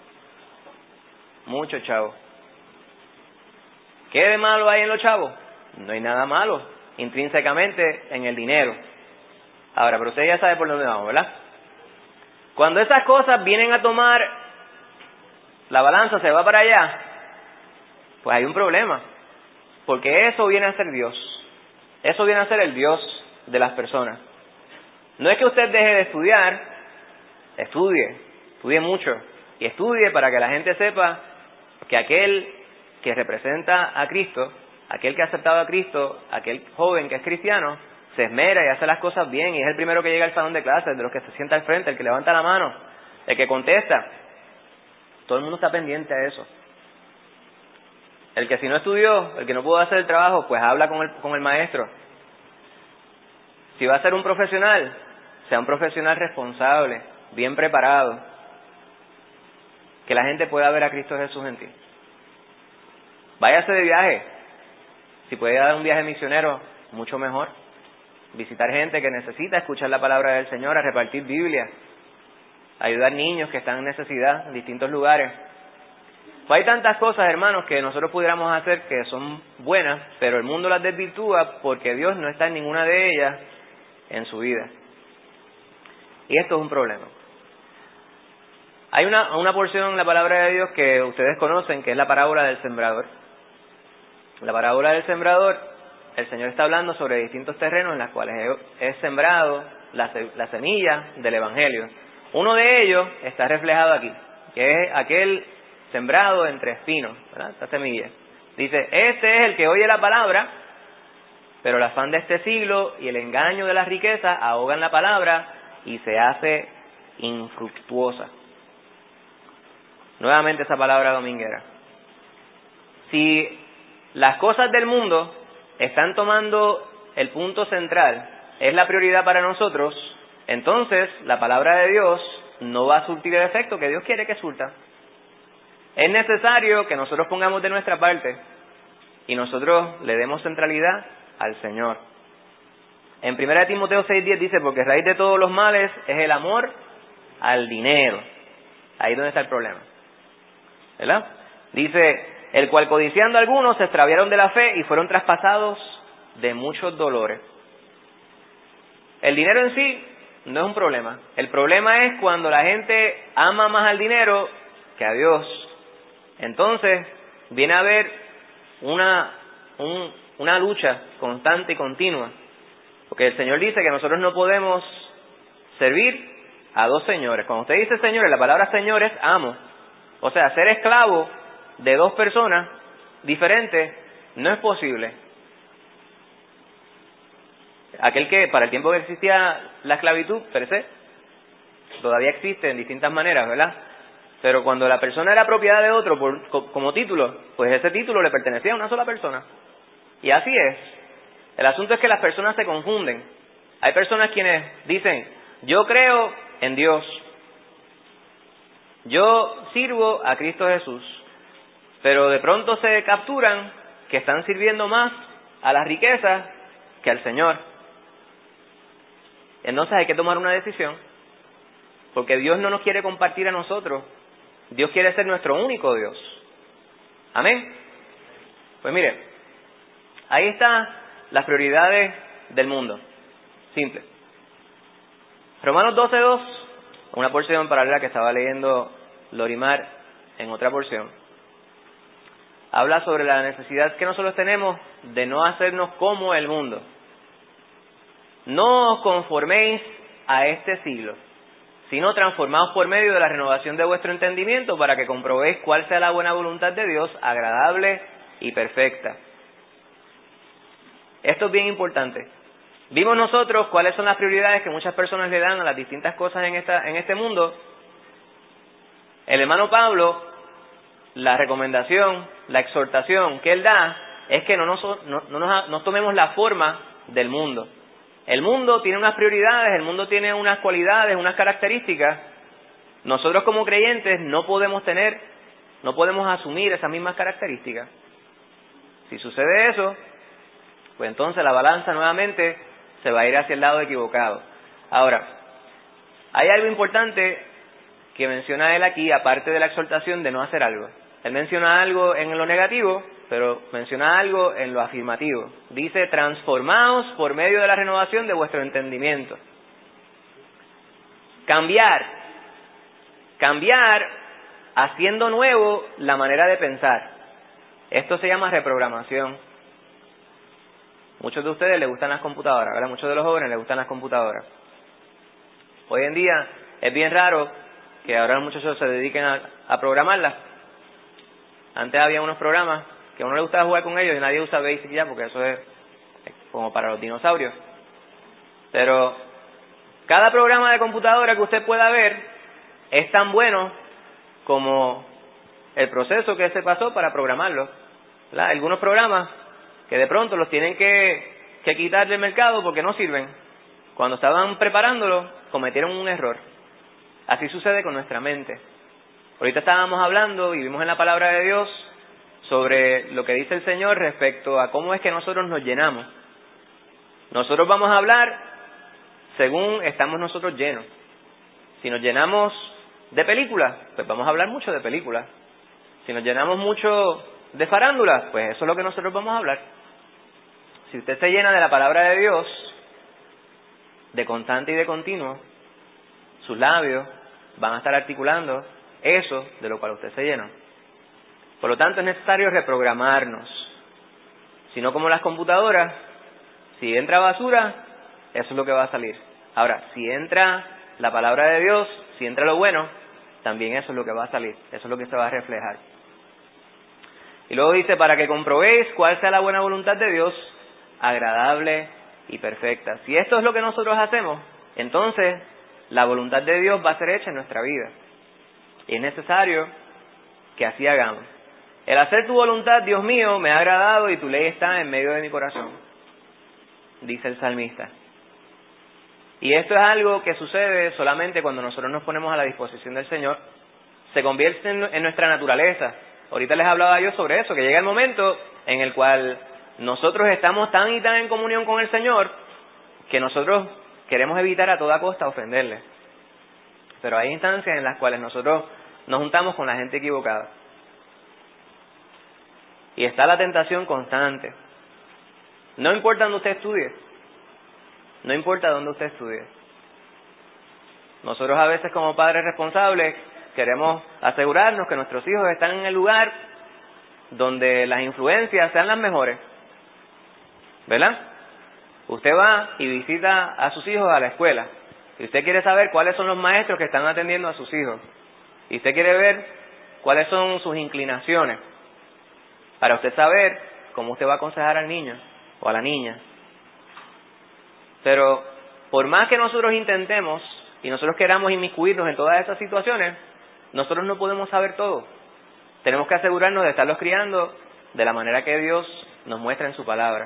mucho chavo. ¿Qué de malo hay en los chavos? No hay nada malo, intrínsecamente, en el dinero. Ahora, pero usted ya sabe por dónde vamos, ¿verdad? Cuando esas cosas vienen a tomar, la balanza se va para allá, pues hay un problema. Porque eso viene a ser Dios. Eso viene a ser el Dios de las personas. No es que usted deje de estudiar, estudie, estudie mucho. Y estudie para que la gente sepa que aquel que representa a Cristo, aquel que ha aceptado a Cristo, aquel joven que es cristiano, se esmera y hace las cosas bien, y es el primero que llega al salón de clases, de los que se sienta al frente, el que levanta la mano, el que contesta. Todo el mundo está pendiente a eso. El que si no estudió, el que no pudo hacer el trabajo, pues habla con el, con el maestro. Si va a ser un profesional, sea un profesional responsable, bien preparado, que la gente pueda ver a Cristo Jesús en ti. Váyase de viaje. Si puede dar un viaje misionero, mucho mejor. Visitar gente que necesita escuchar la palabra del Señor, a repartir Biblia, ayudar niños que están en necesidad en distintos lugares. Pues hay tantas cosas, hermanos, que nosotros pudiéramos hacer que son buenas, pero el mundo las desvirtúa porque Dios no está en ninguna de ellas en su vida. Y esto es un problema. Hay una, una porción en la palabra de Dios que ustedes conocen, que es la parábola del sembrador. La parábola del sembrador, el Señor está hablando sobre distintos terrenos en los cuales es sembrado la, la semilla del Evangelio. Uno de ellos está reflejado aquí, que es aquel sembrado entre espinos, ¿verdad? Esta semilla. Dice, este es el que oye la palabra, pero el afán de este siglo y el engaño de las riquezas ahogan la palabra y se hace infructuosa. Nuevamente esa palabra dominguera. Si las cosas del mundo están tomando el punto central, es la prioridad para nosotros, entonces la palabra de Dios no va a surtir el efecto que Dios quiere que surta. Es necesario que nosotros pongamos de nuestra parte y nosotros le demos centralidad al Señor. En primera Timoteo seis diez dice, porque raíz de todos los males es el amor al dinero. Ahí es donde está el problema, ¿verdad? Dice, el cual codiciando algunos se extraviaron de la fe y fueron traspasados de muchos dolores. El dinero en sí no es un problema. El problema es cuando la gente ama más al dinero que a Dios. Entonces viene a haber una, un, una lucha constante y continua. Porque el Señor dice que nosotros no podemos servir a dos señores. Cuando usted dice señores, la palabra señor es amo. O sea, ser esclavo de dos personas diferentes no es posible. Aquel que, para el tiempo que existía la esclavitud, per se, todavía existe en distintas maneras, ¿verdad? Pero cuando la persona era propiedad de otro por, como título, pues ese título le pertenecía a una sola persona. Y así es. El asunto es que las personas se confunden. Hay personas quienes dicen, yo creo en Dios, yo sirvo a Cristo Jesús, pero de pronto se capturan que están sirviendo más a las riquezas que al Señor. Entonces hay que tomar una decisión, porque Dios no nos quiere compartir a nosotros. Dios quiere ser nuestro único Dios. Amén. Pues mire, ahí están las prioridades del mundo. Simple. Romanos doce dos, una porción paralela que estaba leyendo Lorimar en otra porción, habla sobre la necesidad que nosotros tenemos de no hacernos como el mundo. No os conforméis a este siglo, sino transformaos por medio de la renovación de vuestro entendimiento para que comprobéis cuál sea la buena voluntad de Dios, agradable y perfecta. Esto es bien importante. Vimos nosotros cuáles son las prioridades que muchas personas le dan a las distintas cosas en esta en este mundo. El hermano Pablo, la recomendación, la exhortación que él da es que no nos, no, no nos, nos tomemos la forma del mundo. El mundo tiene unas prioridades, el mundo tiene unas cualidades, unas características. Nosotros como creyentes no podemos tener, no podemos asumir esas mismas características. Si sucede eso, pues entonces la balanza nuevamente se va a ir hacia el lado equivocado. Ahora, hay algo importante que menciona él aquí, aparte de la exhortación de no hacer algo. Él menciona algo en lo negativo, pero menciona algo en lo afirmativo. Dice, transformaos por medio de la renovación de vuestro entendimiento. Cambiar. Cambiar haciendo nuevo la manera de pensar. Esto se llama reprogramación. Muchos de ustedes les gustan las computadoras, ¿verdad? Muchos de los jóvenes les gustan las computadoras. Hoy en día es bien raro que ahora los muchachos se dediquen a, a programarlas. Antes había unos programas que a uno le gustaba jugar con ellos y nadie usa Basic ya porque eso es como para los dinosaurios. Pero cada programa de computadora que usted pueda ver es tan bueno como el proceso que se pasó para programarlo, ¿verdad? Algunos programas que de pronto los tienen que, que quitar del mercado porque no sirven. Cuando estaban preparándolo, cometieron un error. Así sucede con nuestra mente. Ahorita estábamos hablando y vimos en la palabra de Dios sobre lo que dice el Señor respecto a cómo es que nosotros nos llenamos. Nosotros vamos a hablar según estamos nosotros llenos. Si nos llenamos de películas, pues vamos a hablar mucho de películas. Si nos llenamos mucho de farándulas, pues eso es lo que nosotros vamos a hablar. Si usted se llena de la palabra de Dios, de constante y de continuo, sus labios van a estar articulando eso de lo cual usted se llena. Por lo tanto, es necesario reprogramarnos. Si no, como las computadoras, si entra basura, eso es lo que va a salir. Ahora, si entra la palabra de Dios, si entra lo bueno, también eso es lo que va a salir. Eso es lo que se va a reflejar. Y luego dice, para que comprobéis cuál sea la buena voluntad de Dios, agradable y perfecta. Si esto es lo que nosotros hacemos, entonces la voluntad de Dios va a ser hecha en nuestra vida. Y es necesario que así hagamos. El hacer tu voluntad, Dios mío, me ha agradado y tu ley está en medio de mi corazón, dice el salmista. Y esto es algo que sucede solamente cuando nosotros nos ponemos a la disposición del Señor. Se convierte en, en nuestra naturaleza. Ahorita les hablaba yo sobre eso, que llega el momento en el cual nosotros estamos tan y tan en comunión con el Señor que nosotros queremos evitar a toda costa ofenderle. Pero hay instancias en las cuales nosotros nos juntamos con la gente equivocada. Y está la tentación constante. No importa dónde usted estudie. No importa dónde usted estudie. Nosotros a veces como padres responsables queremos asegurarnos que nuestros hijos están en el lugar donde las influencias sean las mejores. ¿Verdad? Usted va y visita a sus hijos a la escuela. Y usted quiere saber cuáles son los maestros que están atendiendo a sus hijos. Y usted quiere ver cuáles son sus inclinaciones. Para usted saber cómo usted va a aconsejar al niño o a la niña. Pero por más que nosotros intentemos y nosotros queramos inmiscuirnos en todas esas situaciones, nosotros no podemos saber todo. Tenemos que asegurarnos de estarlos criando de la manera que Dios nos muestra en su palabra.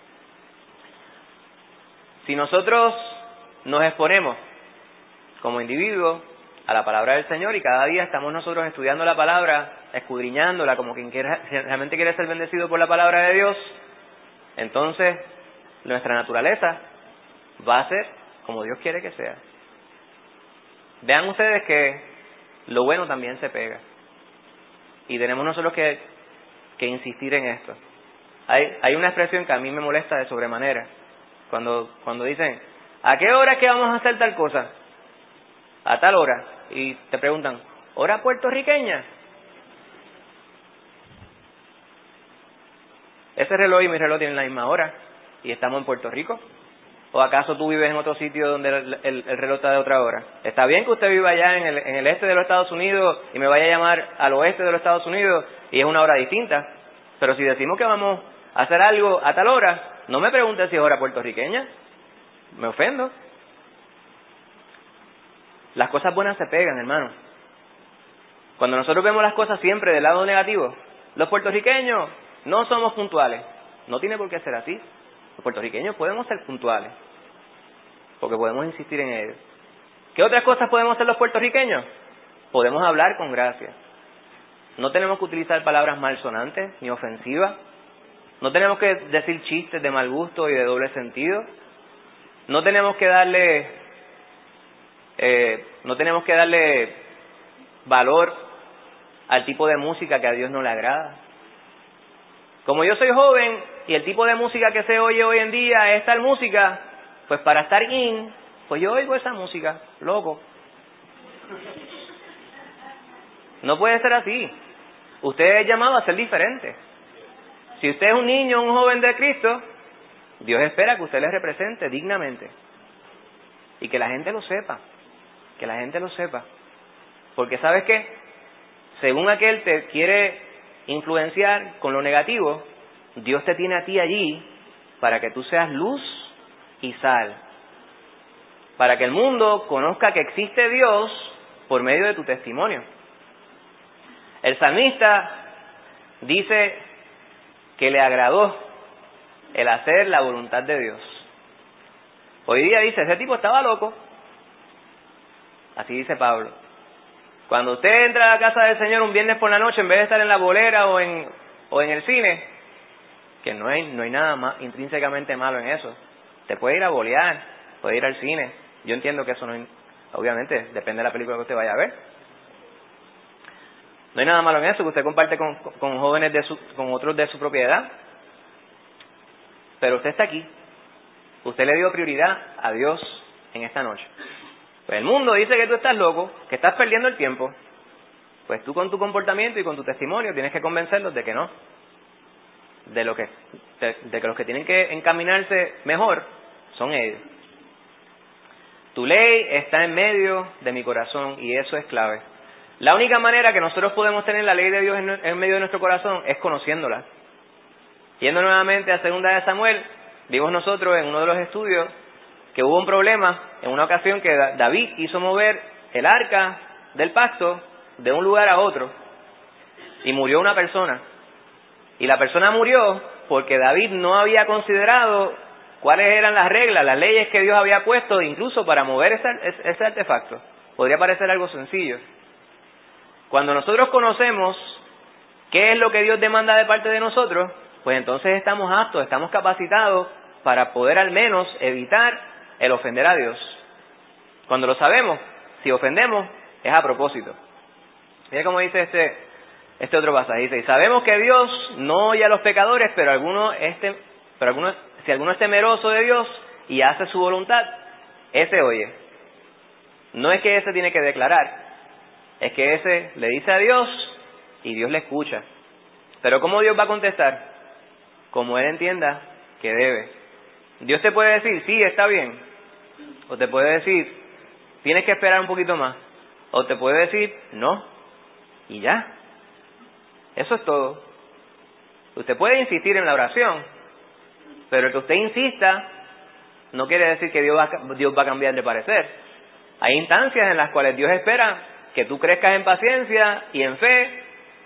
Si nosotros nos exponemos como individuos a la palabra del Señor y cada día estamos nosotros estudiando la palabra, escudriñándola como quien quiera, realmente quiere ser bendecido por la palabra de Dios, entonces nuestra naturaleza va a ser como Dios quiere que sea. Vean ustedes que lo bueno también se pega. Y tenemos nosotros que, que insistir en esto. Hay, hay una expresión que a mí me molesta de sobremanera. Cuando, cuando dicen, ¿a qué hora es que vamos a hacer tal cosa? A tal hora. Y te preguntan, ¿hora puertorriqueña? Ese reloj y mi reloj tienen la misma hora. Y estamos en Puerto Rico. ¿O acaso tú vives en otro sitio donde el, el, el reloj está de otra hora? Está bien que usted viva allá en el, en el este de los Estados Unidos y me vaya a llamar al oeste de los Estados Unidos y es una hora distinta. Pero si decimos que vamos a hacer algo a tal hora, no me pregunte si es hora puertorriqueña. Me ofendo. Las cosas buenas se pegan, hermano. Cuando nosotros vemos las cosas siempre del lado negativo, los puertorriqueños no somos puntuales. No tiene por qué ser así. Los puertorriqueños podemos ser puntuales, porque podemos insistir en ello. ¿Qué otras cosas podemos hacer los puertorriqueños? Podemos hablar con gracia. No tenemos que utilizar palabras malsonantes ni ofensivas. No tenemos que decir chistes de mal gusto y de doble sentido. No tenemos que darle, eh, no tenemos que darle valor al tipo de música que a Dios no le agrada. Como yo soy joven y el tipo de música que se oye hoy en día es tal música, pues para estar in, pues yo oigo esa música, loco. No puede ser así. Usted es llamado a ser diferente. Si usted es un niño, un joven de Cristo, Dios espera que usted le represente dignamente. Y que la gente lo sepa. Que la gente lo sepa. Porque ¿sabes qué? Según aquel te quiere influenciar con lo negativo, Dios te tiene a ti allí para que tú seas luz y sal. Para que el mundo conozca que existe Dios por medio de tu testimonio. El salmista dice que le agradó el hacer la voluntad de Dios. Hoy día dice, ese tipo estaba loco. Así dice Pablo. Cuando usted entra a la casa del Señor un viernes por la noche, en vez de estar en la bolera o en, o en el cine, que no hay, no hay nada más intrínsecamente malo en eso. Te puede ir a bolear, puede ir al cine. Yo entiendo que eso no, obviamente, depende de la película que usted vaya a ver. No hay nada malo en eso, que usted comparte con, con jóvenes, de su, con otros de su propia edad. Pero usted está aquí. Usted le dio prioridad a Dios en esta noche. Pues el mundo dice que tú estás loco, que estás perdiendo el tiempo. Pues tú con tu comportamiento y con tu testimonio tienes que convencerlos de que no. De, lo que, de, de que los que tienen que encaminarse mejor son ellos. Tu ley está en medio de mi corazón y eso es clave. La única manera que nosotros podemos tener la ley de Dios en, en medio de nuestro corazón es conociéndola. Yendo nuevamente a Segunda de Samuel, vimos nosotros en uno de los estudios que hubo un problema en una ocasión que David hizo mover el arca del pacto de un lugar a otro y murió una persona. Y la persona murió porque David no había considerado cuáles eran las reglas, las leyes que Dios había puesto incluso para mover ese, ese artefacto. Podría parecer algo sencillo. Cuando nosotros conocemos qué es lo que Dios demanda de parte de nosotros, pues entonces estamos aptos, estamos capacitados para poder al menos evitar el ofender a Dios. Cuando lo sabemos, si ofendemos, es a propósito. Mira cómo dice este, este otro pasaje. Dice, y sabemos que Dios no oye a los pecadores, pero alguno este, pero alguno, si alguno es temeroso de Dios y hace su voluntad, ese oye. No es que ese tiene que declarar, es que ese le dice a Dios y Dios le escucha. Pero ¿cómo Dios va a contestar? Como Él entienda que debe. Dios te puede decir, sí, está bien. O te puede decir, tienes que esperar un poquito más. O te puede decir, no. Y ya. Eso es todo. Usted puede insistir en la oración, pero el que usted insista no quiere decir que Dios va, Dios va a cambiar de parecer. Hay instancias en las cuales Dios espera que tú crezcas en paciencia y en fe,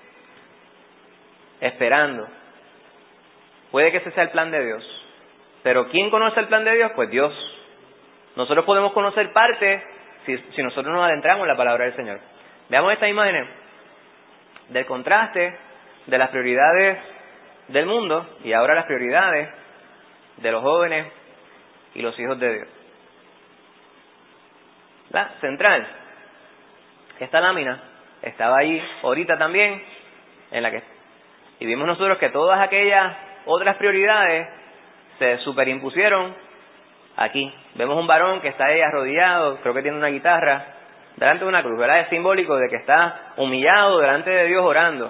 esperando. Puede que ese sea el plan de Dios. Pero ¿quién conoce el plan de Dios? Pues Dios. Nosotros podemos conocer parte si, si nosotros nos adentramos en la palabra del Señor. Veamos estas imágenes del contraste de las prioridades del mundo y ahora las prioridades de los jóvenes y los hijos de Dios. La central. Esta lámina estaba ahí ahorita también, en la que y vimos nosotros que todas aquellas otras prioridades se superimpusieron aquí. Vemos un varón que está ahí arrodillado, creo que tiene una guitarra, delante de una cruz, ¿verdad? Es simbólico de que está humillado delante de Dios orando.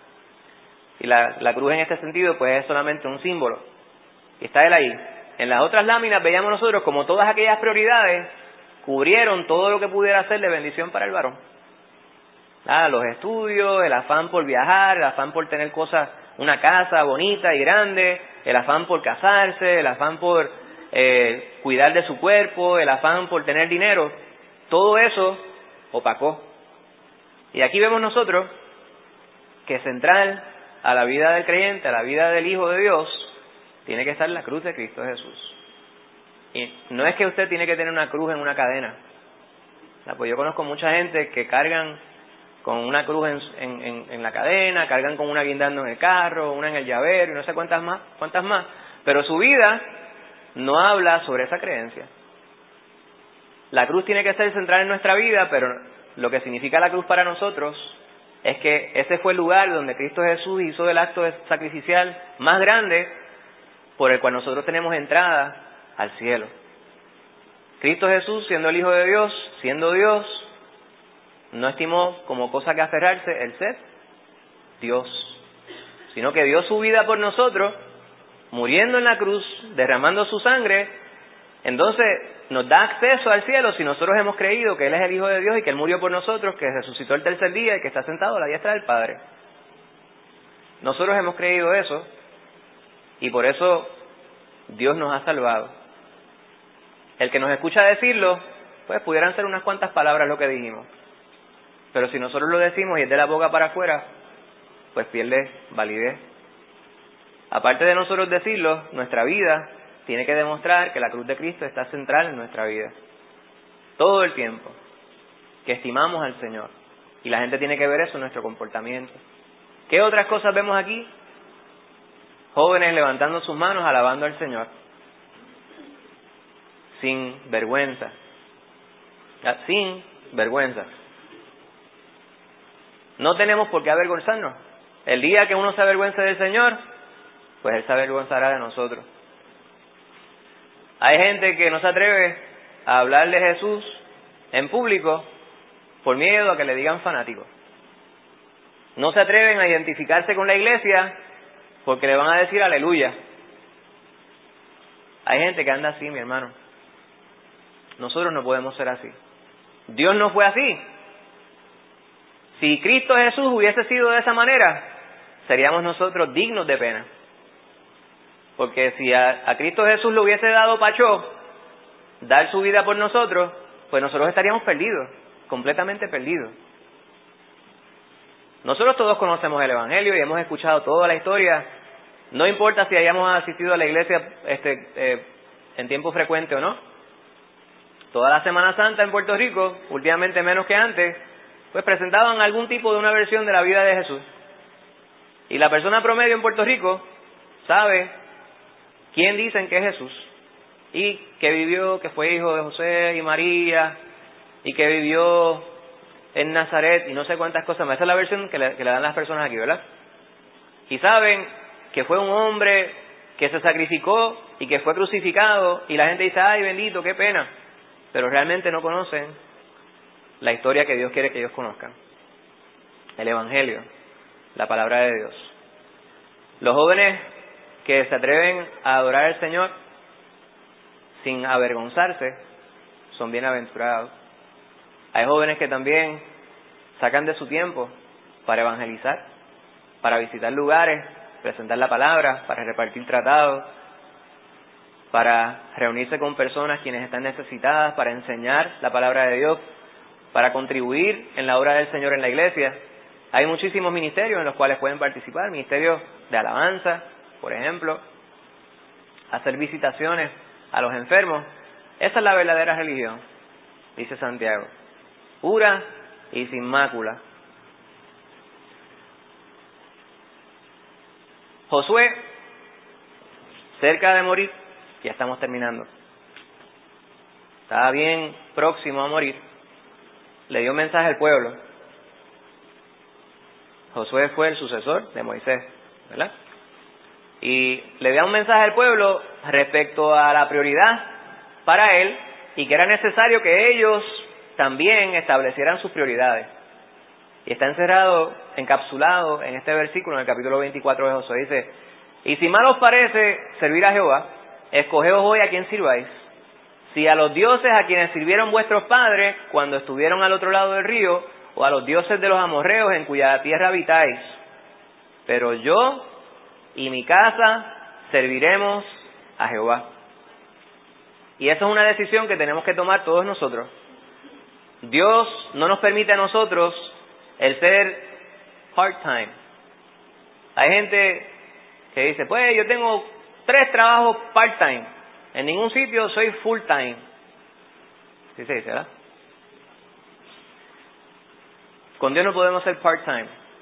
Y la, la cruz en este sentido pues es solamente un símbolo. Y está él ahí. En las otras láminas veíamos nosotros como todas aquellas prioridades cubrieron todo lo que pudiera ser de bendición para el varón. Ah, los estudios, el afán por viajar, el afán por tener cosas, una casa bonita y grande, el afán por casarse, el afán por eh, cuidar de su cuerpo, el afán por tener dinero, todo eso opacó. Y aquí vemos nosotros que central a la vida del creyente, a la vida del Hijo de Dios, tiene que estar la cruz de Cristo Jesús. Y no es que usted tiene que tener una cruz en una cadena. Pues yo conozco mucha gente que cargan con una cruz en, en, en, en la cadena, cargan con una guindando en el carro, una en el llavero y no sé cuántas más, cuántas más. Pero su vida no habla sobre esa creencia. La cruz tiene que ser central en nuestra vida, pero lo que significa la cruz para nosotros es que ese fue el lugar donde Cristo Jesús hizo el acto sacrificial más grande por el cual nosotros tenemos entrada al cielo. Cristo Jesús, siendo el Hijo de Dios, siendo Dios, no estimó como cosa que aferrarse el ser Dios, sino que dio su vida por nosotros, muriendo en la cruz, derramando su sangre. Entonces nos da acceso al cielo si nosotros hemos creído que Él es el Hijo de Dios y que Él murió por nosotros, que resucitó el tercer día y que está sentado a la diestra del Padre. Nosotros hemos creído eso y por eso Dios nos ha salvado. El que nos escucha decirlo, pues pudieran ser unas cuantas palabras lo que dijimos. Pero si nosotros lo decimos y es de la boca para afuera, pues pierde validez. Aparte de nosotros decirlo, nuestra vida tiene que demostrar que la cruz de Cristo está central en nuestra vida. Todo el tiempo. Que estimamos al Señor. Y la gente tiene que ver eso en nuestro comportamiento. ¿Qué otras cosas vemos aquí? Jóvenes levantando sus manos, alabando al Señor. Sin vergüenza. Sin vergüenza. No tenemos por qué avergonzarnos. El día que uno se avergüence del Señor, pues Él se avergonzará de nosotros. Hay gente que no se atreve a hablar de Jesús en público por miedo a que le digan fanático. No se atreven a identificarse con la iglesia porque le van a decir aleluya. Hay gente que anda así, mi hermano. Nosotros no podemos ser así. Dios no fue así. Si Cristo Jesús hubiese sido de esa manera, seríamos nosotros dignos de pena. Porque si a, a Cristo Jesús le hubiese dado pachó dar su vida por nosotros, pues nosotros estaríamos perdidos, completamente perdidos. Nosotros todos conocemos el Evangelio y hemos escuchado toda la historia. No importa si hayamos asistido a la iglesia este, eh, en tiempo frecuente o no. Toda la Semana Santa en Puerto Rico, últimamente menos que antes, pues presentaban algún tipo de una versión de la vida de Jesús. Y la persona promedio en Puerto Rico sabe quién dicen que es Jesús. Y que vivió, que fue hijo de José y María, y que vivió en Nazaret, y no sé cuántas cosas más. Esa es la versión que le, que le dan las personas aquí, ¿verdad? Y saben que fue un hombre que se sacrificó y que fue crucificado, y la gente dice, ay bendito, qué pena. Pero realmente no conocen la historia que Dios quiere que ellos conozcan. El Evangelio, la palabra de Dios. Los jóvenes que se atreven a adorar al Señor sin avergonzarse son bienaventurados. Hay jóvenes que también sacan de su tiempo para evangelizar, para visitar lugares, presentar la palabra, para repartir tratados, para reunirse con personas quienes están necesitadas, para enseñar la palabra de Dios, para contribuir en la obra del Señor en la iglesia. Hay muchísimos ministerios en los cuales pueden participar, ministerios de alabanza, por ejemplo, hacer visitaciones a los enfermos. Esa es la verdadera religión, dice Santiago, pura y sin mácula. Josué, cerca de morir, ya estamos terminando, estaba bien próximo a morir, le dio un mensaje al pueblo. Josué fue el sucesor de Moisés, ¿verdad? Y le dio un mensaje al pueblo respecto a la prioridad para él y que era necesario que ellos también establecieran sus prioridades. Y está encerrado, encapsulado en este versículo, en el capítulo veinticuatro de Josué. Dice, y si mal os parece servir a Jehová, escogeos hoy a quien sirváis. Si a los dioses a quienes sirvieron vuestros padres cuando estuvieron al otro lado del río, o a los dioses de los amorreos en cuya tierra habitáis. Pero yo y mi casa serviremos a Jehová. Y esa es una decisión que tenemos que tomar todos nosotros. Dios no nos permite a nosotros el ser part-time. Hay gente que dice, pues yo tengo tres trabajos part-time. En ningún sitio soy full-time. ¿Sí se dice, verdad? Con Dios no podemos ser part-time.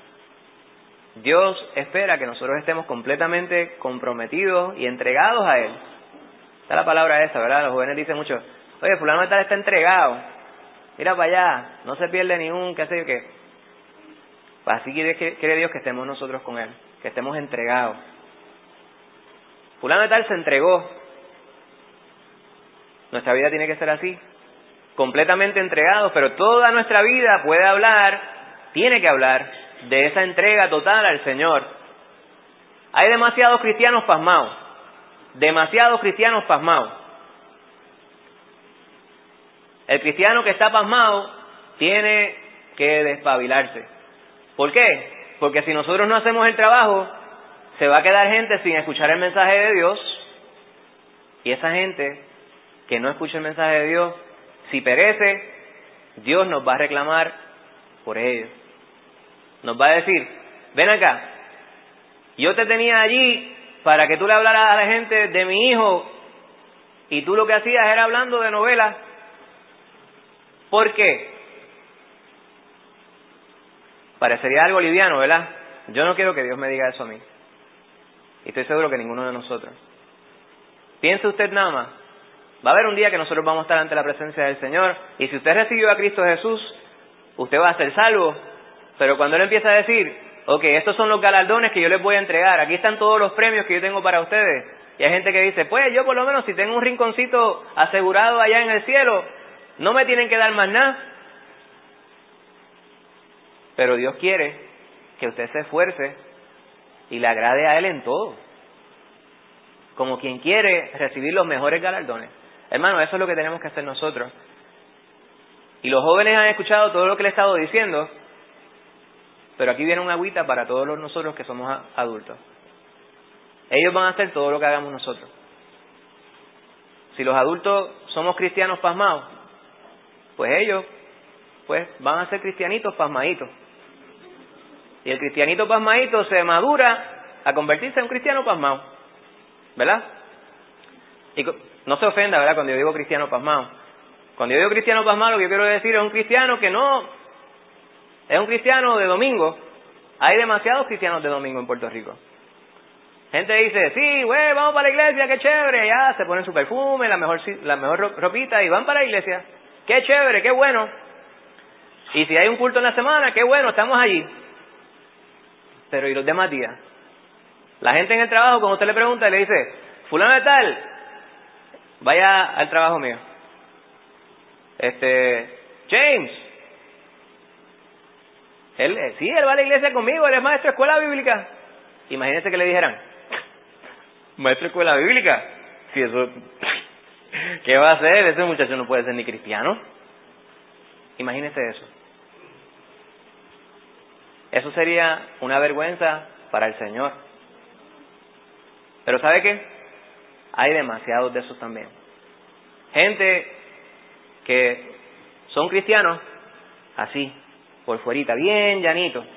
Dios espera que nosotros estemos completamente comprometidos y entregados a Él. Está la palabra esa, ¿verdad? Los jóvenes dicen mucho, oye, fulano de tal está entregado. Mira para allá, no se pierde ni un, qué sé yo qué. Pues así quiere, quiere Dios que estemos nosotros con Él, que estemos entregados. Fulano de tal se entregó. Nuestra vida tiene que ser así, completamente entregados, pero toda nuestra vida puede hablar, tiene que hablar de esa entrega total al Señor. Hay demasiados cristianos pasmados, demasiados cristianos pasmados. El cristiano que está pasmado tiene que despabilarse. ¿Por qué? Porque si nosotros no hacemos el trabajo, se va a quedar gente sin escuchar el mensaje de Dios, y esa gente que no escucha el mensaje de Dios, si perece, Dios nos va a reclamar por ello. Nos va a decir, ven acá, yo te tenía allí para que tú le hablaras a la gente de mi hijo y tú lo que hacías era hablando de novelas. ¿Por qué? Parecería algo liviano, ¿verdad? Yo no quiero que Dios me diga eso a mí. Y estoy seguro que ninguno de nosotros. Piense usted nada más. Va a haber un día que nosotros vamos a estar ante la presencia del Señor, y si usted recibió a Cristo Jesús, usted va a ser salvo, Pero cuando él empieza a decir, ok, estos son los galardones que yo les voy a entregar, aquí están todos los premios que yo tengo para ustedes, y hay gente que dice, pues yo por lo menos si tengo un rinconcito asegurado allá en el cielo, no me tienen que dar más nada. Pero Dios quiere que usted se esfuerce y le agrade a Él en todo, como quien quiere recibir los mejores galardones. Hermano, eso es lo que tenemos que hacer nosotros. Y los jóvenes han escuchado todo lo que le he estado diciendo, pero aquí viene una agüita para todos los nosotros que somos adultos. Ellos van a hacer todo lo que hagamos nosotros. Si los adultos somos cristianos pasmados, pues ellos pues van a ser cristianitos pasmaditos. Y el cristianito pasmadito se madura a convertirse en un cristiano pasmado, ¿verdad? Y no se ofenda, ¿verdad?, cuando yo digo cristiano pasmado. Cuando yo digo cristiano pasmado, lo que yo quiero decir es un cristiano que no es un cristiano de domingo. Hay demasiados cristianos de domingo en Puerto Rico. Gente dice, sí, güey, vamos para la iglesia, qué chévere, ya se ponen su perfume, la mejor la mejor ropita y van para la iglesia. Qué chévere, qué bueno. Y si hay un culto en la semana, qué bueno, estamos allí. Pero ¿y los demás días? La gente en el trabajo, cuando usted le pregunta, le dice, fulano de tal, vaya al trabajo mío. Este, James, él, sí, él va a la iglesia conmigo, él es maestro de escuela bíblica. Imagínense que le dijeran, maestro de escuela bíblica, si eso, ¿qué va a hacer? Ese muchacho no puede ser ni cristiano. Imagínese eso. Eso sería una vergüenza para el Señor. Pero ¿sabe qué? Hay demasiados de esos también. Gente que son cristianos, así, por fuerita, bien llanito.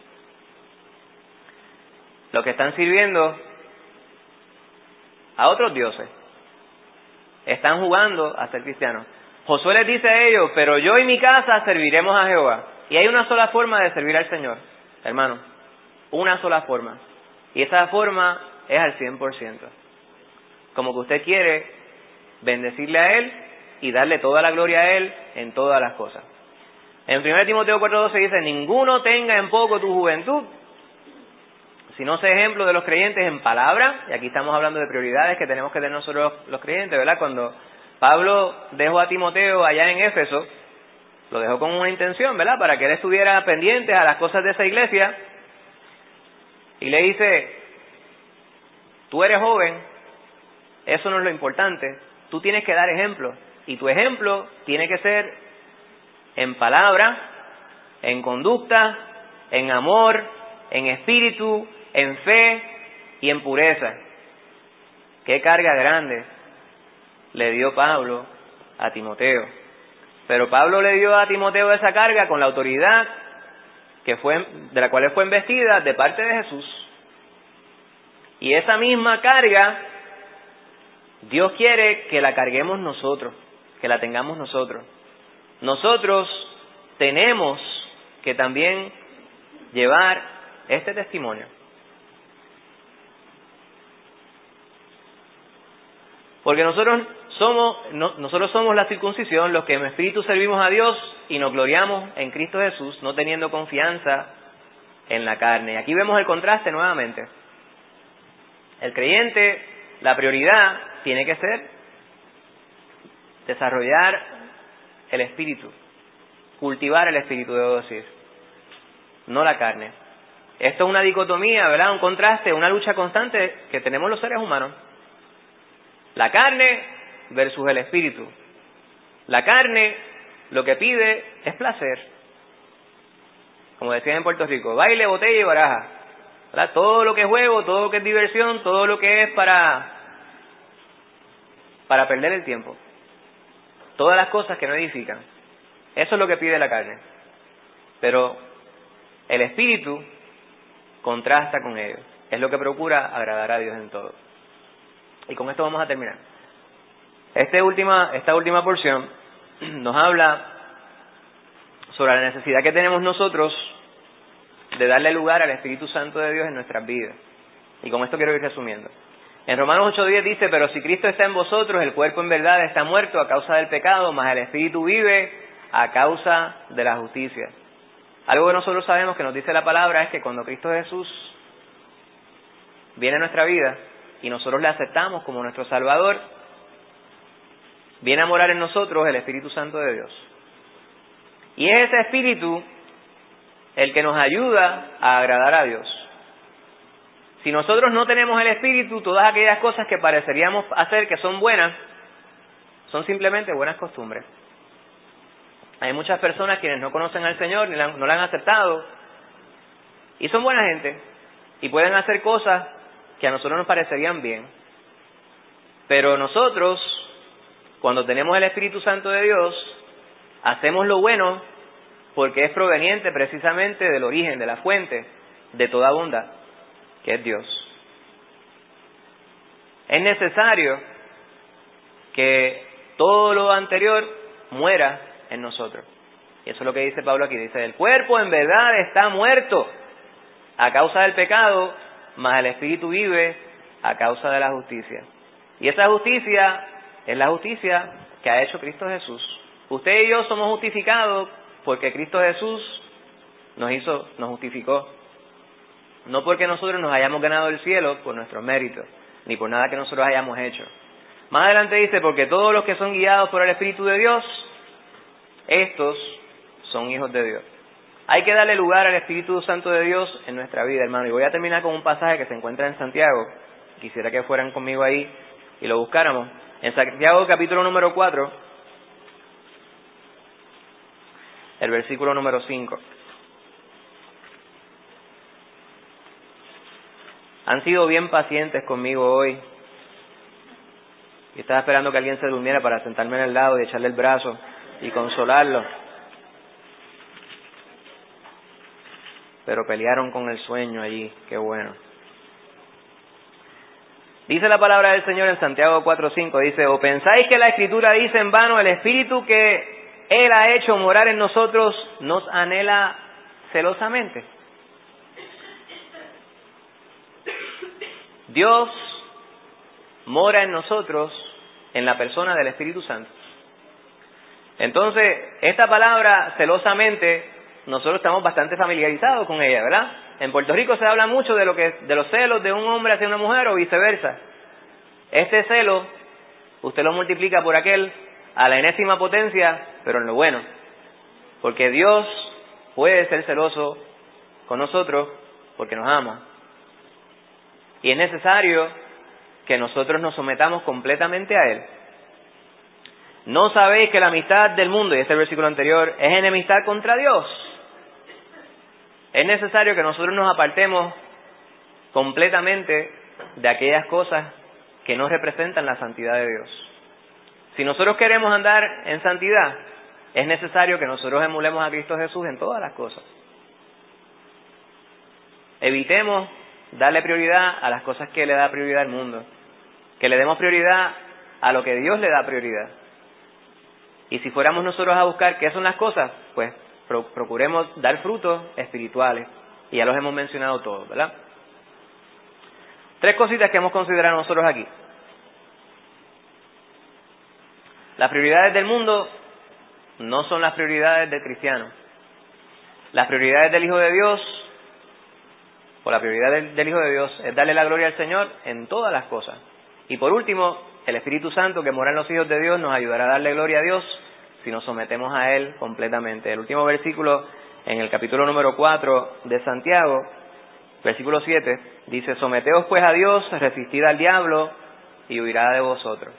Los que están sirviendo a otros dioses. Están jugando a ser cristianos. Josué les dice a ellos, pero yo y mi casa serviremos a Jehová. Y hay una sola forma de servir al Señor, hermano. Una sola forma. Y esa forma es al cien por ciento. Como que usted quiere bendecirle a Él y darle toda la gloria a Él en todas las cosas. En primera Timoteo cuatro doce dice, ninguno tenga en poco tu juventud, sino sé ejemplo de los creyentes en palabra. Y aquí estamos hablando de prioridades que tenemos que tener nosotros los creyentes, ¿verdad? Cuando Pablo dejó a Timoteo allá en Éfeso, lo dejó con una intención, ¿verdad?, para que él estuviera pendiente a las cosas de esa iglesia. Y le dice, tú eres joven, eso no es lo importante, tú tienes que dar ejemplo. Y tu ejemplo tiene que ser en palabra, en conducta, en amor, en espíritu, en fe y en pureza. Qué carga grande le dio Pablo a Timoteo. Pero Pablo le dio a Timoteo esa carga con la autoridad que fue, de la cual él fue investida de parte de Jesús. Y esa misma carga, Dios quiere que la carguemos nosotros, que la tengamos nosotros. Nosotros tenemos que también llevar este testimonio. Porque nosotros somos, no, nosotros somos la circuncisión, los que en espíritu servimos a Dios y nos gloriamos en Cristo Jesús, no teniendo confianza en la carne. Y aquí vemos el contraste nuevamente. El creyente, la prioridad tiene que ser desarrollar el espíritu, cultivar el espíritu, debo decir, no la carne. Esto es una dicotomía, ¿verdad? Un contraste, una lucha constante que tenemos los seres humanos. La carne versus el espíritu. La carne lo que pide es placer. Como decían en Puerto Rico, baile, botella y baraja. ¿Verdad? Todo lo que es juego, todo lo que es diversión, todo lo que es para, para perder el tiempo. Todas las cosas que no edifican. Eso es lo que pide la carne. Pero el espíritu contrasta con ello. Es lo que procura agradar a Dios en todo. Y con esto vamos a terminar. Este última, esta última porción nos habla sobre la necesidad que tenemos nosotros de darle lugar al Espíritu Santo de Dios en nuestras vidas. Y con esto quiero ir resumiendo. En Romanos ocho diez dice, pero si Cristo está en vosotros, el cuerpo en verdad está muerto a causa del pecado, mas el Espíritu vive a causa de la justicia. Algo que nosotros sabemos que nos dice la palabra es que cuando Cristo Jesús viene a nuestra vida y nosotros le aceptamos como nuestro Salvador, viene a morar en nosotros el Espíritu Santo de Dios. Y es ese Espíritu el que nos ayuda a agradar a Dios. Si nosotros no tenemos el Espíritu, todas aquellas cosas que pareceríamos hacer que son buenas, son simplemente buenas costumbres. Hay muchas personas quienes no conocen al Señor, ni la, no la han aceptado, y son buena gente, y pueden hacer cosas que a nosotros nos parecerían bien. Pero nosotros, cuando tenemos el Espíritu Santo de Dios, hacemos lo bueno porque es proveniente precisamente del origen, de la fuente de toda bondad, que es Dios. Es necesario que todo lo anterior muera en nosotros. Y eso es lo que dice Pablo aquí. Dice, el cuerpo en verdad está muerto a causa del pecado, mas el Espíritu vive a causa de la justicia. Y esa justicia es la justicia que ha hecho Cristo Jesús. Usted y yo somos justificados porque Cristo Jesús nos hizo, nos justificó. No porque nosotros nos hayamos ganado el cielo por nuestros méritos, ni por nada que nosotros hayamos hecho. Más adelante dice, porque todos los que son guiados por el Espíritu de Dios, estos son hijos de Dios. Hay que darle lugar al Espíritu Santo de Dios en nuestra vida, hermano. Y voy a terminar con un pasaje que se encuentra en Santiago. Quisiera que fueran conmigo ahí y lo buscáramos. En Santiago capítulo número cuatro, el versículo número cinco. Han sido bien pacientes conmigo hoy. Y estaba esperando que alguien se durmiera para sentarme en el lado y echarle el brazo y consolarlo. Pero pelearon con el sueño allí. Qué bueno. Dice la palabra del Señor en Santiago cuatro cinco. Dice, ¿o pensáis que la Escritura dice en vano, el Espíritu que Él ha hecho morar en nosotros nos anhela celosamente? Dios mora en nosotros en la persona del Espíritu Santo. Entonces, esta palabra celosamente, nosotros estamos bastante familiarizados con ella, ¿verdad? En Puerto Rico se habla mucho de lo que de los celos de un hombre hacia una mujer o viceversa. Este celo, usted lo multiplica por aquel a la enésima potencia, pero en lo bueno. Porque Dios puede ser celoso con nosotros porque nos ama. Y es necesario que nosotros nos sometamos completamente a Él. ¿No sabéis que la amistad del mundo, y este versículo anterior, es enemistad contra Dios? Es necesario que nosotros nos apartemos completamente de aquellas cosas que no representan la santidad de Dios. Si nosotros queremos andar en santidad, es necesario que nosotros emulemos a Cristo Jesús en todas las cosas. Evitemos darle prioridad a las cosas que le da prioridad al mundo. Que le demos prioridad a lo que Dios le da prioridad. Y si fuéramos nosotros a buscar qué son las cosas, pues pro- procuremos dar frutos espirituales. Y ya los hemos mencionado todos, ¿verdad? Tres cositas que hemos considerado nosotros aquí. Las prioridades del mundo no son las prioridades del cristiano. Las prioridades del Hijo de Dios, o la prioridad del, del Hijo de Dios, es darle la gloria al Señor en todas las cosas. Y por último, el Espíritu Santo que mora en los hijos de Dios nos ayudará a darle gloria a Dios si nos sometemos a Él completamente. El último versículo en el capítulo número cuatro de Santiago, versículo siete, dice, someteos pues a Dios, resistid al diablo y huirá de vosotros.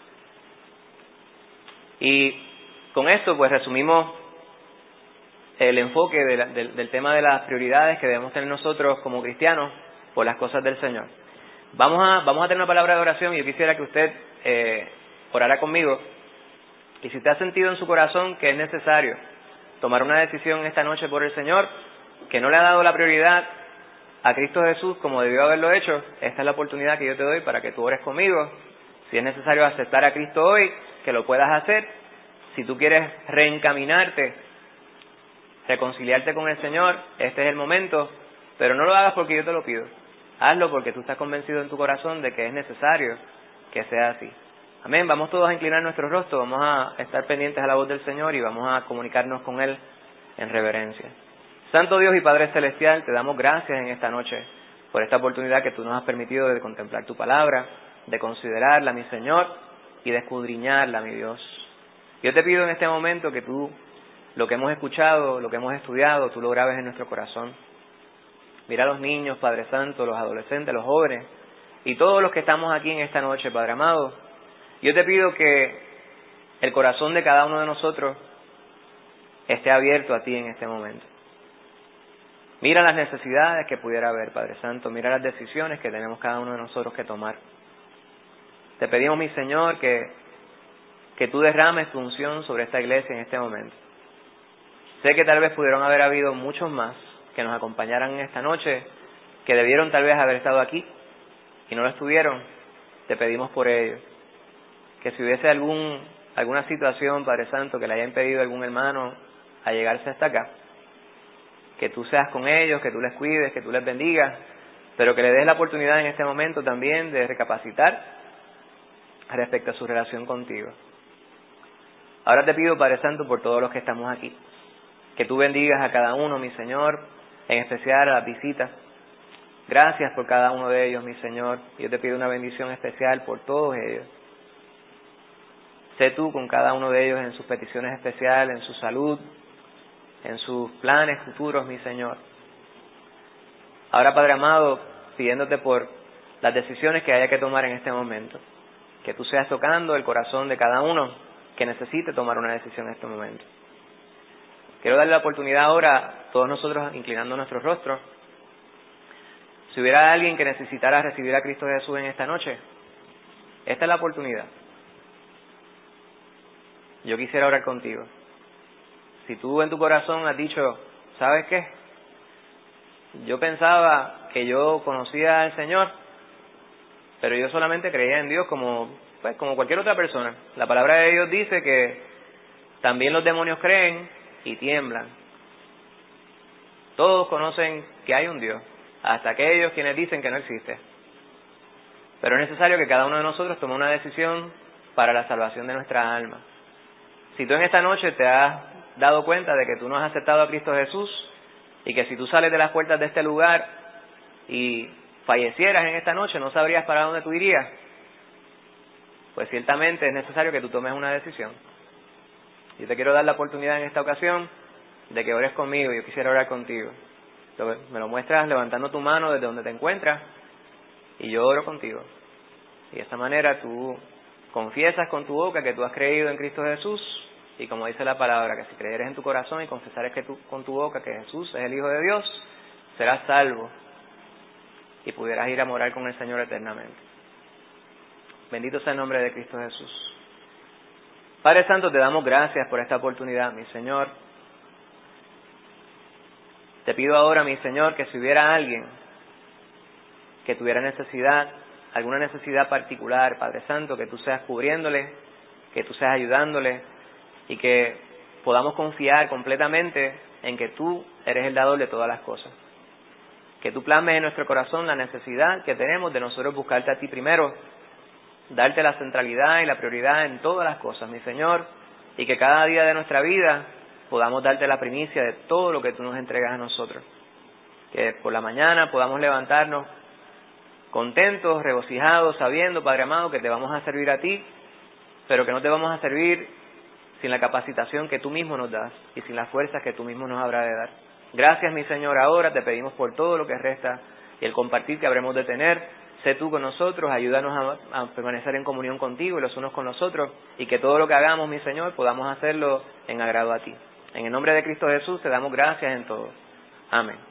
Y con esto pues resumimos el enfoque de la, del, del tema de las prioridades que debemos tener nosotros como cristianos por las cosas del Señor. Vamos a, vamos a tener una palabra de oración y yo quisiera que usted eh, orara conmigo. Y si usted ha sentido en su corazón que es necesario tomar una decisión esta noche por el Señor, que no le ha dado la prioridad a Cristo Jesús como debió haberlo hecho, esta es la oportunidad que yo te doy para que tú ores conmigo. Si es necesario aceptar a Cristo hoy, que lo puedas hacer. Si tú quieres reencaminarte, reconciliarte con el Señor, este es el momento, pero no lo hagas porque yo te lo pido. Hazlo porque tú estás convencido en tu corazón de que es necesario que sea así. Amén. Vamos todos a inclinar nuestro rostro, vamos a estar pendientes a la voz del Señor y vamos a comunicarnos con Él en reverencia. Santo Dios y Padre Celestial, te damos gracias en esta noche por esta oportunidad que tú nos has permitido de contemplar tu palabra, de considerarla, mi Señor, y de escudriñarla, mi Dios. Yo te pido en este momento que tú, lo que hemos escuchado, lo que hemos estudiado, tú lo grabes en nuestro corazón. Mira a los niños, Padre Santo, los adolescentes, los jóvenes, y todos los que estamos aquí en esta noche, Padre amado. Yo te pido que el corazón de cada uno de nosotros esté abierto a ti en este momento. Mira las necesidades que pudiera haber, Padre Santo. Mira las decisiones que tenemos cada uno de nosotros que tomar. Te pedimos, mi Señor, que, que tú derrames tu unción sobre esta iglesia en este momento. Sé que tal vez pudieron haber habido muchos más que nos acompañaran en esta noche, que debieron tal vez haber estado aquí y no lo estuvieron. Te pedimos por ello. Que si hubiese algún, alguna situación, Padre Santo, que le haya impedido a algún hermano a llegarse hasta acá, que tú seas con ellos, que tú les cuides, que tú les bendigas, pero que le des la oportunidad en este momento también de recapacitar respecto a su relación contigo. Ahora te pido, Padre Santo, por todos los que estamos aquí, que tú bendigas a cada uno, mi Señor, en especial a las visitas. Gracias por cada uno de ellos, mi Señor. Yo te pido una bendición especial por todos ellos. Sé tú con cada uno de ellos en sus peticiones especiales, en su salud, en sus planes futuros, mi Señor. Ahora, Padre amado, pidiéndote por las decisiones que haya que tomar en este momento, que tú seas tocando el corazón de cada uno que necesite tomar una decisión en este momento. Quiero darle la oportunidad ahora a todos nosotros, inclinando nuestros rostros. Si hubiera alguien que necesitara recibir a Cristo Jesús en esta noche, esta es la oportunidad. Yo quisiera orar contigo. Si tú en tu corazón has dicho, ¿sabes qué? Yo pensaba que yo conocía al Señor, pero yo solamente creía en Dios como, pues, como cualquier otra persona. La palabra de Dios dice que también los demonios creen y tiemblan. Todos conocen que hay un Dios, hasta aquellos quienes dicen que no existe. Pero es necesario que cada uno de nosotros tome una decisión para la salvación de nuestra alma. Si tú en esta noche te has dado cuenta de que tú no has aceptado a Cristo Jesús y que si tú sales de las puertas de este lugar y fallecieras en esta noche no sabrías para dónde tú irías, pues ciertamente es necesario que tú tomes una decisión. Yo te quiero dar la oportunidad en esta ocasión de que ores conmigo. Yo quisiera orar contigo. Me lo muestras levantando tu mano desde donde te encuentras y yo oro contigo. Y de esta manera tú confiesas con tu boca que tú has creído en Cristo Jesús. Y como dice la palabra, que si creyeres en tu corazón y confesares que tú, con tu boca que Jesús es el Hijo de Dios, serás salvo y pudieras ir a morar con el Señor eternamente. Bendito sea el nombre de Cristo Jesús. Padre Santo, te damos gracias por esta oportunidad, mi Señor. Te pido ahora, mi Señor, que si hubiera alguien que tuviera necesidad, alguna necesidad particular, Padre Santo, que tú seas cubriéndole, que tú seas ayudándole, y que podamos confiar completamente en que tú eres el dador de todas las cosas. Que tú plasmes en nuestro corazón la necesidad que tenemos de nosotros buscarte a ti primero, darte la centralidad y la prioridad en todas las cosas, mi Señor, y que cada día de nuestra vida podamos darte la primicia de todo lo que tú nos entregas a nosotros. Que por la mañana podamos levantarnos contentos, regocijados, sabiendo, Padre amado, que te vamos a servir a ti, pero que no te vamos a servir sin la capacitación que tú mismo nos das y sin las fuerzas que tú mismo nos habrá de dar. Gracias, mi Señor, ahora te pedimos por todo lo que resta y el compartir que habremos de tener. Sé tú con nosotros, ayúdanos a, a permanecer en comunión contigo y los unos con los otros, y que todo lo que hagamos, mi Señor, podamos hacerlo en agrado a ti. En el nombre de Cristo Jesús te damos gracias en todo. Amén.